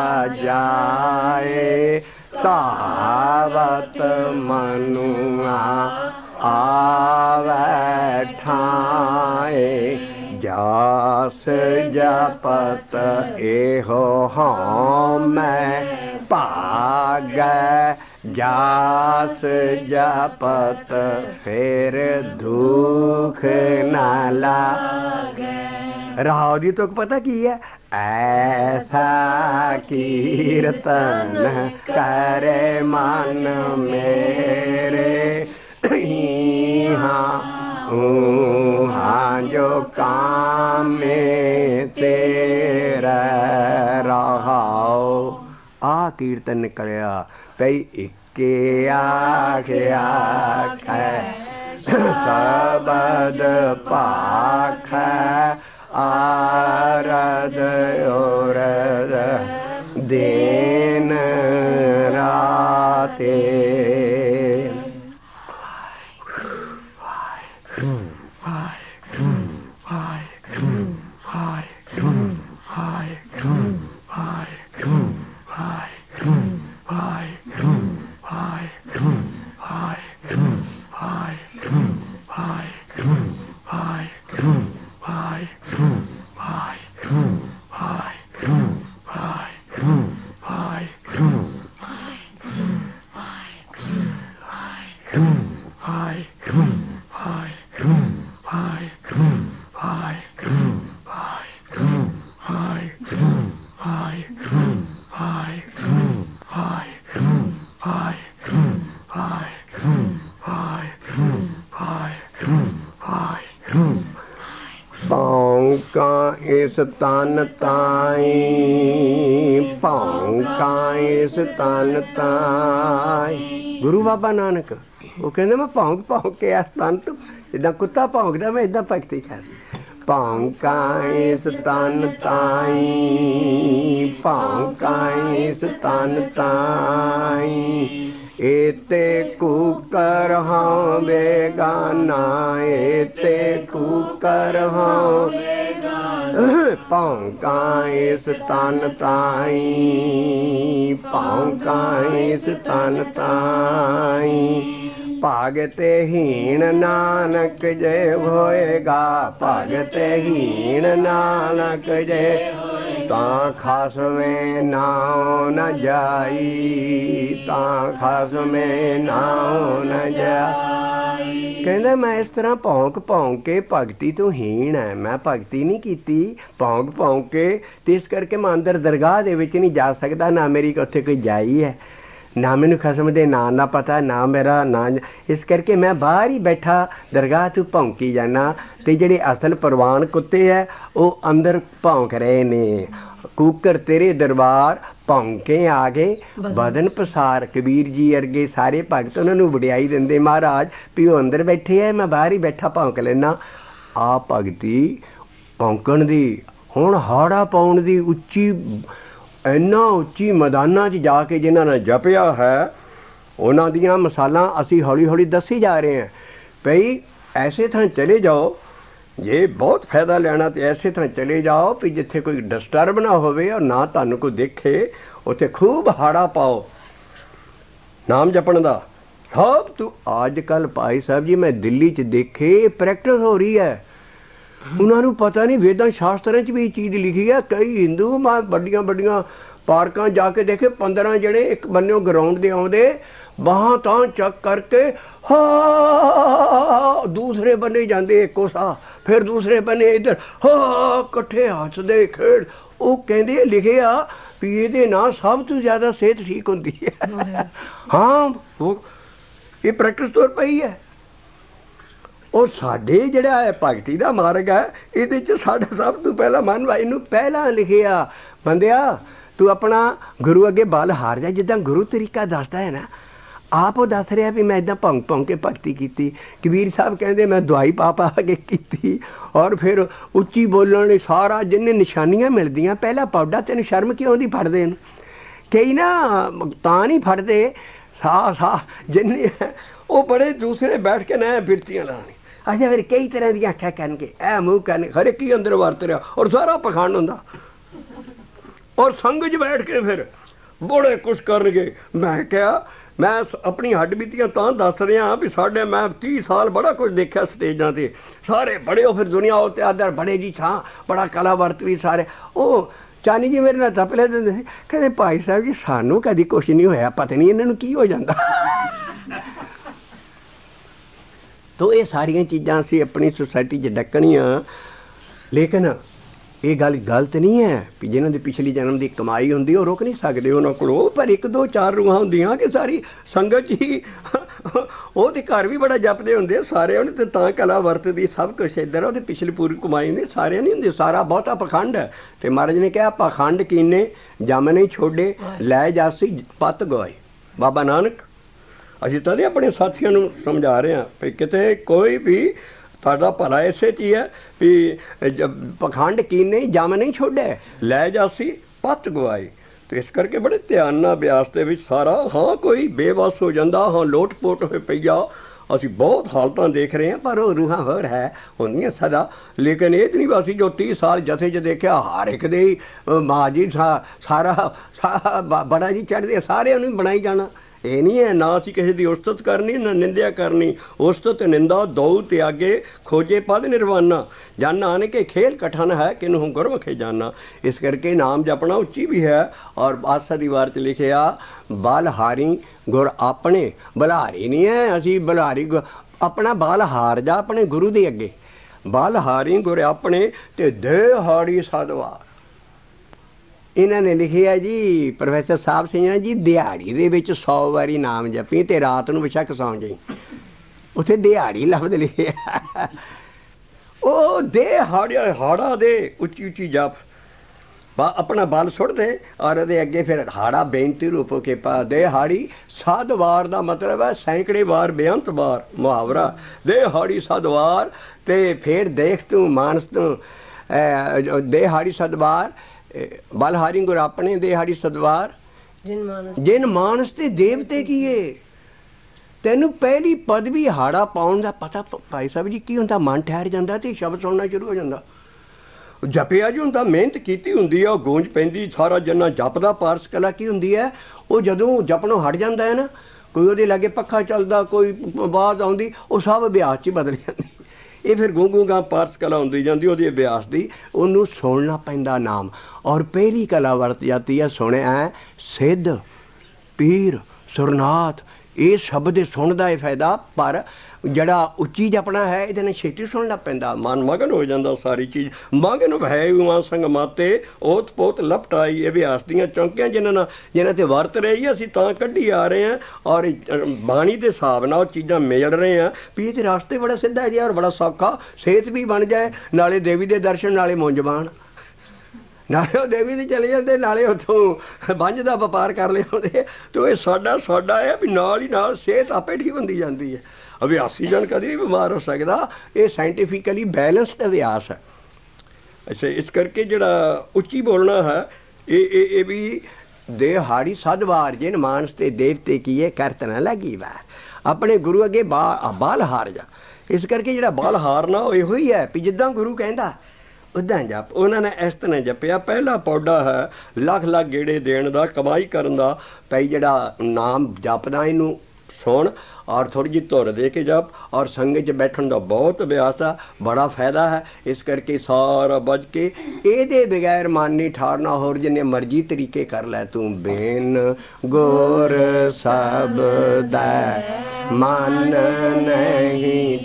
ਜਾਏ, ਤਾਵਤ ਮਨੁਆ ਆਵੈ ਠਾਏ। ਜਾਸ ਜਪਤ ਇਹੋ ਹਉਮੈ ਭਾਗੈ, ਜਾਸ ਜਪਤ ਫਿਰ ਦੁਖ ਨਾ ਲਾਗੈ। ਰਾਹ ਦੀ ਤੁਕ ਪਤਾ ਕੀ ਹੈ? ਐਸਾ ਕੀਰਤਨ ਕਰੇ ਮਨ ਮੇਰੇ, ਹਾਂ ਹਾਂ ਜੋ ਕਾਮੇ ਤੇਰਾ ਰਹਾਉ। ਆ ਕੀਰਤਨ ਨਿਕਲਿਆ ਪਈ ਇੱਕੇ ਆਖਿਆ ਆਖੈ, ਸ਼ਬਦ ਭਾਖੈ ਆਰਦ ਔਰਦ ਦਿਨ ਰਾਤੇ। ਇਸ ਤਨ ਤਾਈ, ਭੌਂਕਾਂ ਇਸ ਤਨ ਤਾਈ। ਗੁਰੂ ਬਾਬਾ ਨਾਨਕ ਉਹ ਕਹਿੰਦੇ ਮੈਂ ਭੌਂਕ ਭੌਂਕ ਕੇ ਇਸ ਤਨ ਤੋਂ, ਜਿੱਦਾਂ ਕੁੱਤਾ ਭੌਂਕਦਾ ਮੈਂ ਇੱਦਾਂ ਭਗਤੀ ਕਰ। ਭੌਂਕਾਂ ਇਸ ਤਨ ਤਾਈ, ਭੌਂਕਾਂ ਇਸ ਤਨ ਤਾਈ। ਏਤੇ ਕੂਕਰ ਹਾਂ ਬੇਗਾਨਾ, ਏਤੇ ਕੂਕਰ ਹਾਂ ਬੇਗਾਨਾ। ਭੌਂਕਾਂ ਇਸ ਤਨ ਤਾਈ, ਭੌਂਕਾਂ ਇਸ ਤਨ ਤਾਈ। ਭਗਤੇ ਹੀਣ ਨਾਨਕ ਜੇ ਹੋਏਗਾ, ਭਗਤੇ ਹੀਣ ਨਾਨਕ ਜੇ ਤਾਂ ਖਸਮੇ ਨਾਉ ਨ ਜਾਈ, ਤਾਂ ਖਸਮੇ ਨਾਉ ਨ ਜਾਈ। ਕਹਿੰਦਾ ਮੈਂ ਇਸ ਤਰ੍ਹਾਂ ਭੌਂਕ ਭੌਂਕ ਕੇ, ਭਗਤੀ ਤੋਂ ਹੀਣ ਹੈ, ਮੈਂ ਭਗਤੀ ਨਹੀਂ ਕੀਤੀ ਭੌਂਕ ਭੌਂਕ ਕੇ, ਤੇ ਇਸ ਕਰਕੇ ਮੈਂ ਅੰਦਰ ਦਰਗਾਹ ਦੇ ਵਿੱਚ ਨਹੀਂ ਜਾ ਸਕਦਾ, ਨਾ ਮੇਰੀ ਉੱਥੇ ਕੋਈ ਜਾਈ ਹੈ, ਨਾ ਮੈਨੂੰ ਖਸਮ ਦੇ ਨਾਂ ਦਾ ਪਤਾ, ਨਾ ਮੇਰਾ ਨਾਂ। ਇਸ ਕਰਕੇ ਮੈਂ ਬਾਹਰ ਹੀ ਬੈਠਾ ਦਰਗਾਹ ਤੋਂ ਭੌਂਕੀ ਜਾਣਾ, ਅਤੇ ਜਿਹੜੇ ਅਸਲ ਪ੍ਰਵਾਨ ਕੁੱਤੇ ਹੈ ਉਹ ਅੰਦਰ ਭੌਂਕ ਰਹੇ ਨੇ। ਕੂਕਰ ਤੇਰੇ ਦਰਬਾਰ ਭੌਂਕੇ ਆ ਗਏ ਬਦਨ ਪਸਾਰ। ਕਬੀਰ ਜੀ ਵਰਗੇ ਸਾਰੇ ਭਗਤ ਉਹਨਾਂ ਨੂੰ ਵਡਿਆਈ ਦਿੰਦੇ ਮਹਾਰਾਜ ਵੀ ਉਹ ਅੰਦਰ ਬੈਠੇ ਹੈ, ਮੈਂ ਬਾਹਰ ਹੀ ਬੈਠਾ ਭੌਂਕ ਲੈਣਾ। ਆ ਭਗਤੀ ਭੌਂਕਣ ਦੀ, ਹੁਣ ਹਾੜਾ ਪਾਉਣ ਦੀ, ਉੱਚੀ ਇੰਨਾ ਉੱਚੀ ਮੈਦਾਨਾਂ 'ਚ ਜਾ ਕੇ ਜਿਨ੍ਹਾਂ ਨੇ ਜਪਿਆ ਹੈ ਉਹਨਾਂ ਦੀਆਂ ਮਿਸਾਲਾਂ ਅਸੀਂ ਹੌਲੀ ਹੌਲੀ ਦੱਸੀ ਜਾ ਰਹੇ ਹਾਂ। ਭਈ ਐਸੇ ਥਾਂ ਚਲੇ ਜਾਓ, ਜੇ ਬਹੁਤ ਫਾਇਦਾ ਲੈਣਾ ਤਾਂ ਐਸੇ ਥਾਂ ਚਲੇ ਜਾਓ ਵੀ ਜਿੱਥੇ ਕੋਈ ਡਿਸਟਰਬ ਨਾ ਹੋਵੇ ਔਰ ਨਾ ਤੁਹਾਨੂੰ ਕੋਈ ਦੇਖੇ, ਉੱਥੇ ਖੂਬ ਹਾੜਾ ਪਾਓ ਨਾਮ ਜਪਣ ਦਾ। ਸਭ ਤੋਂ ਅੱਜ ਕੱਲ੍ਹ ਭਾਈ ਸਾਹਿਬ ਜੀ ਮੈਂ ਦਿੱਲੀ 'ਚ ਦੇਖੇ ਪ੍ਰੈਕਟਿਸ ਹੋ ਰਹੀ ਹੈ। ਉਹਨਾਂ ਨੂੰ ਪਤਾ ਨਹੀਂ ਵੇਦਾਂ ਸ਼ਾਸਤਰਾਂ 'ਚ ਵੀ ਇਹ ਚੀਜ਼ ਲਿਖੀ ਹੈ। ਕਈ ਹਿੰਦੂ ਮੈਂ ਵੱਡੀਆਂ ਵੱਡੀਆਂ ਪਾਰਕਾਂ ਜਾ ਕੇ ਦੇਖੇ, ਪੰਦਰਾਂ ਜਣੇ ਇੱਕ ਬੰਨਿਓ ਗਰਾਊਂਡ ਦੇ ਆਉਂਦੇ, ਬਾਹਾਂ ਤਾਂ ਚੱਕ ਕਰਕੇ ਹਾ, ਦੂਸਰੇ ਬੰਨੇ ਜਾਂਦੇ ਇੱਕੋ ਸਾਹ, ਫਿਰ ਦੂਸਰੇ ਬੰਨੇ ਇੱਧਰ ਹਾ, ਇਕੱਠੇ ਹੱਸਦੇ ਖੇਡ। ਉਹ ਕਹਿੰਦੇ ਲਿਖਿਆ ਵੀ ਇਹਦੇ ਨਾਲ ਸਭ ਤੋਂ ਜ਼ਿਆਦਾ ਸਿਹਤ ਠੀਕ ਹੁੰਦੀ ਹੈ। ਹਾਂ, ਉਹ ਇਹ ਪ੍ਰੈਕਟਿਸ ਤੌਰ ਪਈ ਹੈ। ਉਹ ਸਾਡੇ ਜਿਹੜਾ ਹੈ ਭਗਤੀ ਦਾ ਮਾਰਗ ਹੈ, ਇਹਦੇ 'ਚ ਸਾਡਾ ਸਭ ਤੋਂ ਪਹਿਲਾਂ ਮਨ ਵਾ। ਇਹਨੂੰ ਪਹਿਲਾਂ ਲਿਖਿਆ ਬੰਦਿਆ ਤੂੰ ਆਪਣਾ ਗੁਰੂ ਅੱਗੇ ਬਲ ਹਾਰ ਜਾ। ਜਿੱਦਾਂ ਗੁਰੂ ਤਰੀਕਾ ਦੱਸਦਾ ਹੈ ਨਾ, ਆਪ ਉਹ ਦੱਸ ਰਿਹਾ ਵੀ ਮੈਂ ਇੱਦਾਂ ਭੌਂਕ ਭੌਂਕ ਕੇ ਭਗਤੀ ਕੀਤੀ। ਕਬੀਰ ਸਾਹਿਬ ਕਹਿੰਦੇ ਮੈਂ ਦਵਾਈ ਪਾ ਪਾ ਕੇ ਕੀਤੀ, ਔਰ ਫਿਰ ਉੱਚੀ ਬੋਲਣ ਲਈ ਸਾਰਾ ਜਿੰਨੇ ਨਿਸ਼ਾਨੀਆਂ ਮਿਲਦੀਆਂ। ਪਹਿਲਾਂ ਪੌਡਾ ਤੈਨੂੰ ਸ਼ਰਮ ਕਿਉਂ ਦੀ ਫੜਦੇ ਨੇ? ਕਈ ਨਾ ਤਾਂ ਨਹੀਂ ਫੜਦੇ, ਸਾਹ ਸਾਹ ਜਿੰਨੇ ਉਹ ਬੜੇ ਦੂਸਰੇ ਬੈਠ ਕੇ ਨਾ ਬਿਰਤੀਆਂ ਲਾਉਣੀ। ਅੱਛਾ, ਫਿਰ ਕਈ ਤਰ੍ਹਾਂ ਦੀਆਂ ਆਖਿਆ ਕਰਨਗੇ, ਇਹ ਮੂੰਹ ਕਰਨਗੇ, ਹਰੇ ਕੀ ਅੰਦਰ ਵਰਤ ਰਿਹਾ, ਔਰ ਸਾਰਾ ਪਖੰਡ ਹੁੰਦਾ। ਔਰ ਸੰਗ 'ਚ ਬੈਠ ਕੇ ਫਿਰ ਬੜੇ ਕੁਛ ਕਰਨਗੇ। ਮੈਂ ਕਿਹਾ ਮੈਂ ਆਪਣੀ ਹੱਡ ਬੀਤੀਆਂ ਤਾਂ ਦੱਸ ਰਿਹਾ ਵੀ ਸਾਡੇ ਮੈਂ ਤੀਹ ਸਾਲ ਬੜਾ ਕੁਝ ਦੇਖਿਆ ਸਟੇਜਾਂ 'ਤੇ। ਸਾਰੇ ਬੜੇ ਉਹ ਫਿਰ ਦੁਨੀਆ ਉਹ ਤੇ ਆਦਰ ਬੜੇ ਜੀ ਥਾਂ ਬੜਾ ਕਲਾ ਵਰਤ ਵੀ ਸਾਰੇ। ਉਹ ਚਾਨੀ ਜੀ ਮੇਰੇ ਨਾਲ ਤਪਲੇ ਦਿੰਦੇ ਸੀ, ਕਹਿੰਦੇ ਭਾਈ ਸਾਹਿਬ ਜੀ ਸਾਨੂੰ ਕਦੀ ਕੁਛ ਨਹੀਂ ਹੋਇਆ, ਪਤਾ ਨਹੀਂ ਇਹਨਾਂ ਨੂੰ ਕੀ ਹੋ ਜਾਂਦਾ। ਤੋ ਇਹ ਸਾਰੀਆਂ ਚੀਜ਼ਾਂ ਅਸੀਂ ਆਪਣੀ ਸੁਸਾਇਟੀ 'ਚ ਡੱਕਣੀਆਂ। ਲੇਕਿਨ ਇਹ ਗੱਲ ਗਲਤ ਨਹੀਂ ਹੈ ਵੀ ਜਿਹਨਾਂ ਦੀ ਪਿਛਲੀ ਜਨਮ ਦੀ ਕਮਾਈ ਹੁੰਦੀ ਉਹ ਰੁਕ ਨਹੀਂ ਸਕਦੇ ਉਹਨਾਂ ਕੋਲੋਂ। ਪਰ ਇੱਕ ਦੋ ਚਾਰ ਰੂਹਾਂ ਹੁੰਦੀਆਂ ਕਿ ਸਾਰੀ ਸੰਗਤ ਹੀ ਉਹ ਤੇ ਘਰ ਵੀ ਬੜਾ ਜਪਦੇ ਹੁੰਦੇ ਸਾਰੇ, ਉਹਨੇ ਤੇ ਤਾਂ ਕਲਾ ਵਰਤਦੀ ਸਭ ਕੁਛ ਇੱਧਰ, ਉਹਦੀ ਪਿਛਲੀ ਪੂਰੀ ਕਮਾਈ ਹੁੰਦੀ। ਸਾਰਿਆਂ ਨਹੀਂ ਹੁੰਦੀ, ਸਾਰਾ ਬਹੁਤਾ ਪਖੰਡ ਹੈ। ਅਤੇ ਮਹਾਰਾਜ ਨੇ ਕਿਹਾ ਪਖੰਡ ਕੀਨੇ ਜਮ ਨਹੀਂ ਛੋਡੇ, ਲੈ ਜਾਸੀ ਪੱਤ ਗਵਾਏ। ਬਾਬਾ ਨਾਨਕ ਅਸੀਂ ਤਾਂ ਆਪਣੇ ਸਾਥੀਆਂ ਨੂੰ ਸਮਝਾ ਰਹੇ ਹਾਂ ਵੀ ਕਿਤੇ ਕੋਈ ਵੀ ਤੁਹਾਡਾ ਭਲਾ ਇਸੇ 'ਚ ਹੀ ਹੈ ਵੀ ਪਖੰਡ ਕੀਨੇ ਜਮ ਨਹੀਂ ਛੋਡੇ, ਲੈ ਜਾਸੀ ਪੱਤ ਗਵਾਏ। ਅਤੇ ਇਸ ਕਰਕੇ ਬੜੇ ਧਿਆਨ ਨਾਲ ਅਭਿਆਸ ਦੇ ਵਿੱਚ ਸਾਰਾ। ਹਾਂ ਕੋਈ ਬੇਵੱਸ ਹੋ ਜਾਂਦਾ, ਹਾਂ ਲੋਟ ਪੋਟ ਹੋਏ ਪਈਆ, ਅਸੀਂ ਬਹੁਤ ਹਾਲਤਾਂ ਦੇਖ ਰਹੇ ਹਾਂ, ਪਰ ਉਹ ਰੂਹਾਂ ਹੋਰ ਹੈ ਹੁੰਦੀਆਂ ਸਦਾ। ਲੇਕਿਨ ਇਹ 'ਚ ਨਹੀਂ ਅਸੀਂ ਜੋ ਤੀਹ ਸਾਲ ਜਥੇ 'ਚ ਦੇਖਿਆ ਹਰ ਇੱਕ ਦੇ ਮਾਂ ਜੀ ਸਾ ਸਾਰਾ ਬੜਾ ਜੀ ਚੜ੍ਹਦੇ ਸਾਰਿਆਂ ਨੂੰ ਬਣਾਈ ਜਾਣਾ। ਇਹ ਨਹੀਂ ਹੈ, ਨਾ ਅਸੀਂ ਕਿਸੇ ਦੀ ਉਸਤਤ ਕਰਨੀ ਨਾ ਨਿੰਦਿਆ ਕਰਨੀ। ਉਸਤਤ ਨਿੰਦਾ ਦੋ ਤਿਆਗੇ, ਖੋਜੇ ਪਦ ਨਿਰਵਾਨਾ। ਜਨ ਨਾਨਕੇ ਖੇਲ ਕਠਨ ਹੈ, ਕਿਨਹੂ ਗੁਰਮੁਖੇ ਜਾਨਾ। ਇਸ ਕਰਕੇ ਨਾਮ ਜਪਣਾ ਉੱਚੀ ਵੀ ਹੈ। ਔਰ ਬਾਦਸ਼ਾਹ ਦੀ ਵਾਰ 'ਚ ਲਿਖਿਆ ਬਲਹਾਰੀ ਗੁਰ ਆਪਣੇ। ਬਲਹਾਰੀ ਨਹੀਂ ਹੈ ਅਸੀਂ, ਬਲਹਾਰੀ ਆਪਣਾ ਬਲ ਹਾਰ ਜਾ ਆਪਣੇ ਗੁਰੂ ਦੇ ਅੱਗੇ। ਬਲਹਾਰੀ ਗੁਰ ਆਪਣੇ ਤੇ ਦਿਹਾੜੀ ਸਾਧਵਾ। ਇਹਨਾਂ ਨੇ ਲਿਖਿਆ ਜੀ ਪ੍ਰੋਫੈਸਰ ਸਾਹਿਬ ਸਿੰਘ ਜੀ, ਦਿਹਾੜੀ ਦੇ ਵਿੱਚ ਸੌ ਵਾਰੀ ਨਾਮ ਜਪੀ ਅਤੇ ਰਾਤ ਨੂੰ ਬੇਸ਼ੱਕ ਸੌਂ ਜਾਈ। ਉੱਥੇ ਦਿਹਾੜੀ ਲਫ਼ਜ਼ ਲਿਖਿਆ। ਉਹ ਦੇ ਹਾੜਿਆ ਹਾੜਾ ਦੇ ਉੱਚੀ ਉੱਚੀ ਜਪ अपना बल सुट दे और ਉਹਦੇ ਅੱਗੇ ਫਿਰ ਹਾੜਾ ਬੇਨਤੀ ਰੂਪ ਕੇ ਪਾ ਦੇ ਹਾੜੀ ਸੱਤ ਵਾਰ ਦਾ ਮਤਲਬ ਹੈ ਸੈਂਕੜੇ ਵਾਰ ਬੇਅੰਤ ਵਾਰ ਮੁਹਾਵਰਾ ਦੇ ਹਾੜੀ ਸੱਤ ਵਾਰ ਤੇ ਫਿਰ ਦੇਖ ਤੂੰ ਮਾਨਸ ਤੂੰ ਦੇ ਹਾੜੀ ਸੱਤ ਵਾਰ ਬਲਹਾਰੀ ਗੁਰ ਆਪਣੇ ਦੇ ਹਾੜੀ ਸੱਤ ਵਾਰ ਜਿਨ ਮਾਨਸ ਜਿਨ ਮਾਨਸ ਤੇ ਦੇਵਤੇ ਕੀਏ ਤੈਨੂੰ ਪਹਿਲੀ ਪਦਵੀ ਹਾੜਾ ਪਾਉਣ ਦਾ ਪਤਾ ਭਾਈ ਸਾਹਿਬ ਜੀ ਕੀ ਹੁੰਦਾ ਮਨ ਠਹਿਰ ਜਾਂਦਾ ਤੇ ਸ਼ਬਦ ਸੁਣਨਾ ਸ਼ੁਰੂ ਹੋ ਜਾਂਦਾ ਜਪਿਆ ਜੀ ਹੁੰਦਾ ਮਿਹਨਤ ਕੀਤੀ ਹੁੰਦੀ ਆ ਉਹ ਗੂੰਜ ਪੈਂਦੀ ਸਾਰਾ ਜਿੰਨਾ ਜਪਦਾ ਪਾਰਸ ਕਲਾ ਕੀ ਹੁੰਦੀ ਹੈ ਉਹ ਜਦੋਂ ਜਪਣੋਂ ਹਟ ਜਾਂਦਾ ਹੈ ਨਾ ਕੋਈ ਉਹਦੇ ਲਾਗੇ ਪੱਖਾ ਚੱਲਦਾ ਕੋਈ ਆਵਾਜ਼ ਆਉਂਦੀ ਉਹ ਸਭ ਅਭਿਆਸ 'ਚ ਹੀ ਬਦਲ ਜਾਂਦੀ ਇਹ ਫਿਰ ਗੂੰ ਗੂੰ ਗਾਂ ਪਾਰਸ ਕਲਾ ਹੁੰਦੀ ਜਾਂਦੀ ਉਹਦੀ ਅਭਿਆਸ ਦੀ ਉਹਨੂੰ ਸੁਣਨਾ ਪੈਂਦਾ ਨਾਮ ਔਰ ਪਹਿਲੀ ਕਲਾ ਵਰਤ ਜਾਂਦੀ ਹੈ ਸੁਣਿਆ ਸਿੱਧ ਪੀਰ ਸੁਰਨਾਥ ਇਹ ਸ਼ਬਦ ਦੇ ਸੁਣਦਾ ਇਹ ਫਾਇਦਾ ਪਰ ਜਿਹੜਾ ਉੱਚੀ ਜਪਣਾ ਹੈ ਇਹਦੇ ਨਾਲ ਛੇਤੀ ਸੁਣਨਾ ਪੈਂਦਾ ਮਨ ਮਗਨ ਹੋ ਜਾਂਦਾ ਸਾਰੀ ਚੀਜ਼ ਮਗਨ ਭੈ ਉਮਾ ਸੰਗ ਮਾਤੇ ਓਤ ਪੋਤ ਲਪਟਾਈ ਇਹ ਅਭਿਆਸ ਦੀਆਂ ਚੌਂਕੀਆਂ ਜਿਹਨਾਂ ਨਾਲ ਜਿਹਨਾਂ 'ਤੇ ਵਰਤ ਰਹੀ ਅਸੀਂ ਤਾਂ ਕੱਢੀ ਆ ਰਹੇ ਹਾਂ ਔਰ ਬਾਣੀ ਦੇ ਹਿਸਾਬ ਨਾਲ ਉਹ ਚੀਜ਼ਾਂ ਮਿਲ ਰਹੇ ਹਾਂ ਵੀ ਇਹ 'ਤੇ ਰਸਤੇ ਬੜਾ ਸਿੱਧਾ ਹੈ ਜੀ ਔਰ ਬੜਾ ਸੌਖਾ ਸਿਹਤ ਵੀ ਬਣ ਜਾਏ ਨਾਲੇ ਦੇਵੀ ਦੇ ਦਰਸ਼ਨ ਨਾਲੇ ਮੁੰਜ ਬਾਣ ਨਾਲੇ ਉਹ ਦੇਵੀ ਦੇ ਚਲੇ ਜਾਂਦੇ ਨਾਲੇ ਉੱਥੋਂ ਬੰਝ ਦਾ ਵਪਾਰ ਕਰ ਲਿਆਉਂਦੇ ਅਤੇ ਇਹ ਸਾਡਾ ਸਾਡਾ ਹੈ ਵੀ ਨਾਲ ਹੀ ਨਾਲ ਸਿਹਤ ਆਪੇ ਠੀਕ ਹੁੰਦੀ ਜਾਂਦੀ ਹੈ ਅਭਿਆਸੀ ਜਨ ਕਦੇ ਨਹੀਂ ਬਿਮਾਰ ਹੋ ਸਕਦਾ ਇਹ ਸਾਇੰਟੀਫਿਕਲੀ ਬੈਲੈਂਸਡ ਅਭਿਆਸ ਹੈ ਅੱਛਾ ਇਸ ਕਰਕੇ ਜਿਹੜਾ ਉੱਚੀ ਬੋਲਣਾ ਹੈ ਇਹ ਇਹ ਇਹ ਵੀ ਦੇ ਹਾੜੀ ਸੱਤ ਵਾਰ ਜਿਨ ਮਾਨਸ ਤੇ ਦੇਵਤੇ ਕੀਏ ਕਰਤ ਨਾ ਲੱਗੀ ਵਾਰ ਆਪਣੇ ਗੁਰੂ ਅੱਗੇ ਬਾ ਬਾਲ ਹਾਰ ਜਾ ਇਸ ਕਰਕੇ ਜਿਹੜਾ ਬਾਲ ਹਾਰਨਾ ਉਹ ਇਹੋ ਹੀ ਹੈ ਵੀ ਜਿੱਦਾਂ ਗੁਰੂ ਕਹਿੰਦਾ ਉੱਦਾਂ ਜਪ ਉਹਨਾਂ ਨੇ ਇਸ ਤਰ੍ਹਾਂ ਜਪਿਆ ਪਹਿਲਾ ਪੌਡਾ ਹੈ ਲੱਖ ਲੱਖ ਗੇੜੇ ਦੇਣ ਦਾ ਕਮਾਈ ਕਰਨ ਦਾ ਭਾਈ ਜਿਹੜਾ ਨਾਮ ਜਪਦਾ ਇਹਨੂੰ ਸੁਣ ਔਰ ਥੋੜ੍ਹੀ ਜਿਹੀ ਧੁਰ ਦੇ ਕੇ ਜਪ ਔਰ ਸੰਗਤ 'ਚ ਬੈਠਣ ਦਾ ਬਹੁਤ ਅਭਿਆਸ ਆ ਬੜਾ ਫਾਇਦਾ ਹੈ ਇਸ ਕਰਕੇ ਸਾਰਾ ਬੱਝ ਕੇ ਇਹਦੇ ਬਗੈਰ ਮਨ ਨਹੀਂ ਠਾਰਨਾ ਹੋਰ ਜਿੰਨੇ ਮਰਜ਼ੀ ਤਰੀਕੇ ਕਰ ਲੈ ਤੂੰ ਬੇਨ ਗੁਰ ਸਭ ਦਾ ਮਨ ਨਹੀਂ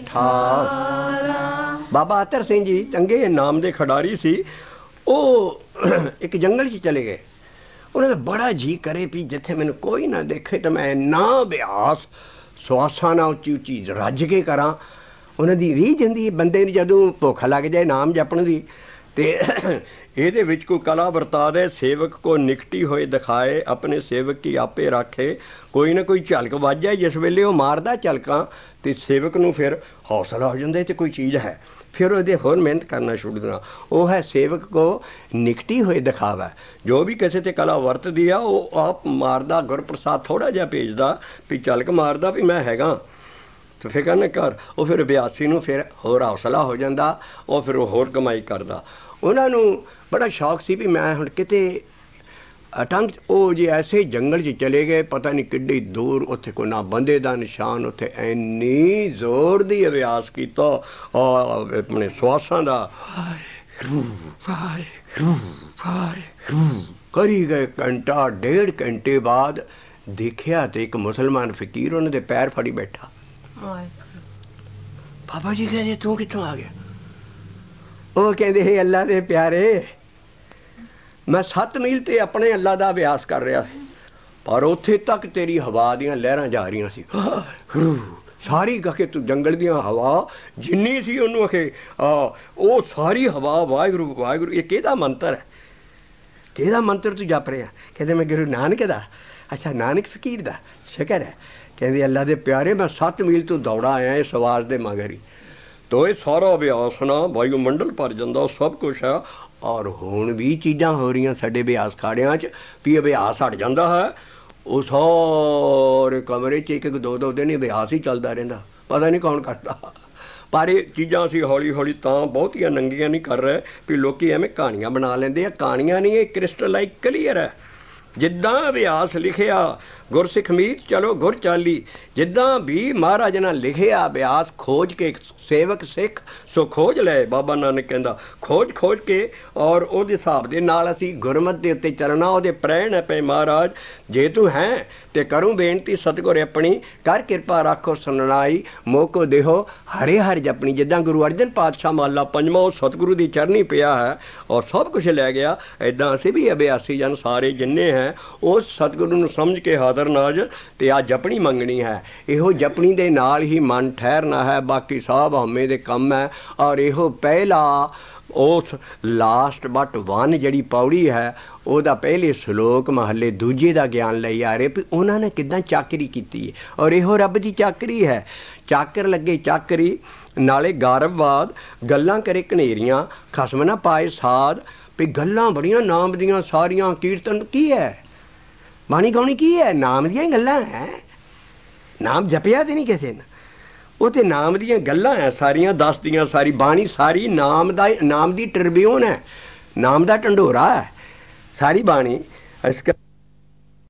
ਠਾਰ ਬਾਬਾ ਅਤਰ ਸਿੰਘ ਜੀ ਚੰਗੇ ਨਾਮ ਦੇ ਖਿਡਾਰੀ ਸੀ ਉਹ ਇੱਕ ਜੰਗਲ 'ਚ ਚਲੇ ਗਏ ਉਹਨਾਂ ਦਾ ਬੜਾ ਜੀਅ ਕਰੇ ਵੀ ਜਿੱਥੇ ਮੈਨੂੰ ਕੋਈ ਨਾ ਦੇਖੇ ਤਾਂ ਮੈਂ ਇੰਨਾ ਅਭਿਆਸ ਸਵਾਸਾਂ ਨਾਲ ਉੱਚੀ ਉੱਚੀ ਰੱਜ ਕੇ ਕਰਾਂ ਉਹਨਾਂ ਦੀ ਰੀਝ ਹੁੰਦੀ ਬੰਦੇ ਨੂੰ ਜਦੋਂ ਭੁੱਖ ਲੱਗ ਜਾਏ ਨਾਮ ਜਪਣ ਦੀ ਅਤੇ ਇਹਦੇ ਵਿੱਚ ਕੋਈ ਕਲਾ ਵਰਤਾ ਦੇ ਸੇਵਕ ਕੋ ਨਿਕਟੀ ਹੋਏ ਦਿਖਾਏ ਆਪਣੇ ਸੇਵਕ ਕੀ ਆਪੇ ਰਾਖੇ ਕੋਈ ਨਾ ਕੋਈ ਝਲਕ ਵੱਜ ਜਾਏ ਜਿਸ ਵੇਲੇ ਉਹ ਮਾਰਦਾ ਝਲਕਾਂ ਅਤੇ ਸੇਵਕ ਨੂੰ ਫਿਰ ਹੌਸਲਾ ਹੋ ਜਾਂਦਾ ਅਤੇ ਕੋਈ ਚੀਜ਼ ਹੈ ਫਿਰ ਉਹਦੇ ਹੋਰ ਮਿਹਨਤ ਕਰਨਾ ਛੁੱਟ ਦੇਣਾ ਉਹ ਹੈ ਸੇਵਕ ਕੋ ਨਿਕਟੀ ਹੋਏ ਦਿਖਾਵਾ ਜੋ ਵੀ ਕਿਸੇ 'ਤੇ ਕਲਾ ਵਰਤਦੀ ਆ ਉਹ ਆਪ ਮਾਰਦਾ ਗੁਰਪ੍ਰਸਾਦ ਥੋੜ੍ਹਾ ਜਿਹਾ ਭੇਜਦਾ ਵੀ ਝਲਕ ਮਾਰਦਾ ਵੀ ਮੈਂ ਹੈਗਾ ਅਤੇ ਫਿਕਰ ਨਾ ਕਰ ਉਹ ਫਿਰ ਅਭਿਆਸੀ ਨੂੰ ਫਿਰ ਹੋਰ ਹੌਸਲਾ ਹੋ ਜਾਂਦਾ ਉਹ ਫਿਰ ਉਹ ਹੋਰ ਕਮਾਈ ਕਰਦਾ ਉਹਨਾਂ ਨੂੰ ਬੜਾ ਸ਼ੌਕ ਸੀ ਵੀ ਮੈਂ ਹੁਣ ਕਿਤੇ ਅਟੰਗ ਉਹ ਜੇ ਐਸੇ ਜੰਗਲ 'ਚ ਚਲੇ ਗਏ ਪਤਾ ਨਹੀਂ ਕਿੱਡੀ ਦੂਰ ਉੱਥੇ ਕੋਈ ਨਾ ਬੰਦੇ ਦਾ ਨਿਸ਼ਾਨ ਉੱਥੇ ਇੰਨੀ ਜ਼ੋਰ ਦੀ ਅਭਿਆਸ ਕੀਤਾ ਆਪਣੇ ਸਵਾਸਾਂ ਦਾ ਕਰੀ ਗਏ ਘੰਟਾ ਡੇਢ ਘੰਟੇ ਬਾਅਦ ਦੇਖਿਆ ਤੇ ਇੱਕ ਮੁਸਲਮਾਨ ਫਕੀਰ ਉਹਨਾਂ ਦੇ ਪੈਰ ਫੜੀ ਬੈਠਾ ਬਾਬਾ ਜੀ ਕਹਿੰਦੇ ਤੂੰ ਕਿੱਥੋਂ ਆ ਗਿਆ ਉਹ ਕਹਿੰਦੇ ਹੇ ਅੱਲਾ ਦੇ ਪਿਆਰੇ ਮੈਂ ਸੱਤ ਮੀਲ 'ਤੇ ਆਪਣੇ ਅੱਲਾ ਦਾ ਅਭਿਆਸ ਕਰ ਰਿਹਾ ਸੀ ਪਰ ਉੱਥੇ ਤੱਕ ਤੇਰੀ ਹਵਾ ਦੀਆਂ ਲਹਿਰਾਂ ਜਾ ਰਹੀਆਂ ਸੀ ਸਾਰੀ ਕਹੇ ਤੂੰ ਜੰਗਲ ਦੀਆਂ ਹਵਾ ਜਿੰਨੀ ਸੀ ਉਹਨੂੰ ਅਖੇ ਉਹ ਸਾਰੀ ਹਵਾ ਵਾਹਿਗੁਰੂ ਵਾਹਿਗੁਰੂ ਇਹ ਕਿਹਦਾ ਮੰਤਰ ਹੈ ਕਿਹਦਾ ਮੰਤਰ ਤੂੰ ਜਪ ਰਿਹਾ ਕਹਿੰਦੇ ਮੈਂ ਗੁਰੂ ਨਾਨਕ ਦਾ ਅੱਛਾ ਨਾਨਕ ਫਕੀਰ ਦਾ ਸ਼ੁਕਰ ਹੈ ਕਹਿੰਦੇ ਅੱਲਾ ਦੇ ਪਿਆਰੇ ਮੈਂ ਸੱਤ ਮੀਲ ਤੋਂ ਦੌੜਾ ਆਇਆ ਇਸ ਆਵਾਜ਼ ਦੇ ਮਗਰ ਹੀ ਤੋ ਇਹ ਸਾਰਾ ਅਭਿਆਸ ਨਾ ਵਾਯੂ ਮੰਡਲ ਭਰ ਜਾਂਦਾ ਸਭ ਕੁਛ ਹੈ ਔਰ ਹੁਣ ਵੀ ਚੀਜ਼ਾਂ ਹੋ ਰਹੀਆਂ ਸਾਡੇ ਅਭਿਆਸ ਖਾੜਿਆਂ 'ਚ ਵੀ ਅਭਿਆਸ ਹਟ ਜਾਂਦਾ ਹੈ ਉਹ ਸਾਰੇ ਕਮਰੇ 'ਚ ਇੱਕ ਇੱਕ ਦੋ ਦੋ ਦਿਨ ਅਭਿਆਸ ਹੀ ਚੱਲਦਾ ਰਹਿੰਦਾ ਪਤਾ ਨਹੀਂ ਕੌਣ ਕਰਦਾ ਪਰ ਇਹ ਚੀਜ਼ਾਂ ਅਸੀਂ ਹੌਲੀ ਹੌਲੀ ਤਾਂ ਬਹੁਤੀਆਂ ਨੰਗੀਆਂ ਨਹੀਂ ਕਰ ਰਹੇ ਵੀ ਲੋਕ ਐਵੇਂ ਕਹਾਣੀਆਂ ਬਣਾ ਲੈਂਦੇ ਆ ਕਹਾਣੀਆਂ ਨਹੀਂ ਇਹ ਕ੍ਰਿਸਟਲਾਈਕ ਕਲੀਅਰ ਹੈ ਜਿੱਦਾਂ ਅਭਿਆਸ ਲਿਖਿਆ ਗੁਰਸਿੱਖ ਮੀਤ ਚਲੋ ਗੁਰ ਚਾਲੀ ਜਿੱਦਾਂ ਵੀ ਮਹਾਰਾਜ ਨੇ ਲਿਖਿਆ ਅਭਿਆਸ ਖੋਜ ਕੇ ਸੇਵਕ ਸਿੱਖ ਸੋ ਖੋਜ ਲੈ ਬਾਬਾ ਨਾਨਕ ਕਹਿੰਦਾ ਖੋਜ ਖੋਜ ਕੇ ਔਰ ਉਹਦੇ ਹਿਸਾਬ ਦੇ ਨਾਲ ਅਸੀਂ ਗੁਰਮਤਿ ਦੇ ਉੱਤੇ ਚੱਲਣਾ ਉਹਦੇ ਪ੍ਰੇਣ ਹੈ ਪਏ ਮਹਾਰਾਜ ਜੇ ਤੂੰ ਹੈ ਤੇ ਕਰੂੰ ਬੇਨਤੀ ਸਤਿਗੁਰ ਆਪਣੀ ਕਰ ਕਿਰਪਾ ਰੱਖੋ ਸੁਣਨਾਈ ਮੋਕੋ ਦੇਹੋ ਹਰੇ ਹਰ ਜਪਣੀ ਜਿੱਦਾਂ ਗੁਰੂ ਅਰਜਨ ਪਾਤਸ਼ਾਹ ਮਹੱਲਾ ਪੰਜਵਾਂ ਉਹ ਸਤਿਗੁਰੂ ਦੀ ਚਰਨੀ ਪਿਆ ਹੈ ਔਰ ਸਭ ਕੁਛ ਲੈ ਗਿਆ ਇੱਦਾਂ ਅਸੀਂ ਵੀ ਅਭਿਆਸੀ ਜਨ ਸਾਰੇ ਜਿੰਨੇ ਹੈ ਉਸ ਸਤਿਗੁਰੂ ਨੂੰ ਸਮਝ ਕੇ ਹਾਜ਼ਰ ਦਾਤਰ ਨਾਜ ਤੇ ਆ ਜਪਣੀ ਮੰਗਣੀ है। ਇਹੋ ਜਪਣੀ ਦੇ ਨਾਲ ਹੀ ਮਨ ਠਹਿਰਨਾ ਹੈ, ਬਾਕੀ ਸਭ ਹਉਮੈ ਦੇ ਕੰਮ ਹੈ। ਔਰ ਇਹੋ ਪਹਿਲਾ ਉਸ ਲਾਸਟ ਬਟ ਵਨ ਜਿਹੜੀ ਪੌੜੀ ਹੈ ਉਹਦਾ ਪਹਿਲੇ ਸਲੋਕ ਮਹੱਲੇ ਦੂਜੇ ਦਾ ਗਿਆਨ ਲਈ ਆ ਰਹੇ ਵੀ ਉਹਨਾਂ ਨੇ ਕਿੱਦਾਂ ਚਾਕਰੀ ਕੀਤੀ ਹੈ। ਔਰ ਇਹੋ ਰੱਬ ਦੀ ਚਾਕਰੀ ਹੈ। ਚਾਕਰ ਲੱਗੇ ਚਾਕਰੀ ਨਾਲੇ ਗਾਰਵਵਾਦ, ਗੱਲਾਂ ਕਰੇ ਘਨੇਰੀਆਂ, ਖਸਮ ਨਾ ਪਾਏ ਸਾਧ। ਵੀ ਗੱਲਾਂ ਬੜੀਆਂ ਨਾਮ ਦੀਆਂ ਸਾਰੀਆਂ, ਕੀਰਤਨ ਕੀ ਹੈ, ਬਾਣੀ ਗਾਉਣੀ ਕੀ ਹੈ, ਨਾਮ ਦੀਆਂ ਹੀ ਗੱਲਾਂ ਹੈ। ਨਾਮ ਜਪਿਆ ਤੇ ਨਹੀਂ ਕਿਸੇ ਨੇ, ਉਹ ਤੇ ਨਾਮ ਦੀਆਂ ਗੱਲਾਂ ਹੈ ਸਾਰੀਆਂ ਦੱਸਦੀਆਂ। ਸਾਰੀ ਬਾਣੀ ਸਾਰੀ ਨਾਮ ਦਾ, ਨਾਮ ਦੀ ਟ੍ਰਿਬਿਊਨ ਹੈ, ਨਾਮ ਦਾ ਢੰਡੋਰਾ ਹੈ ਸਾਰੀ ਬਾਣੀ। ਇਸ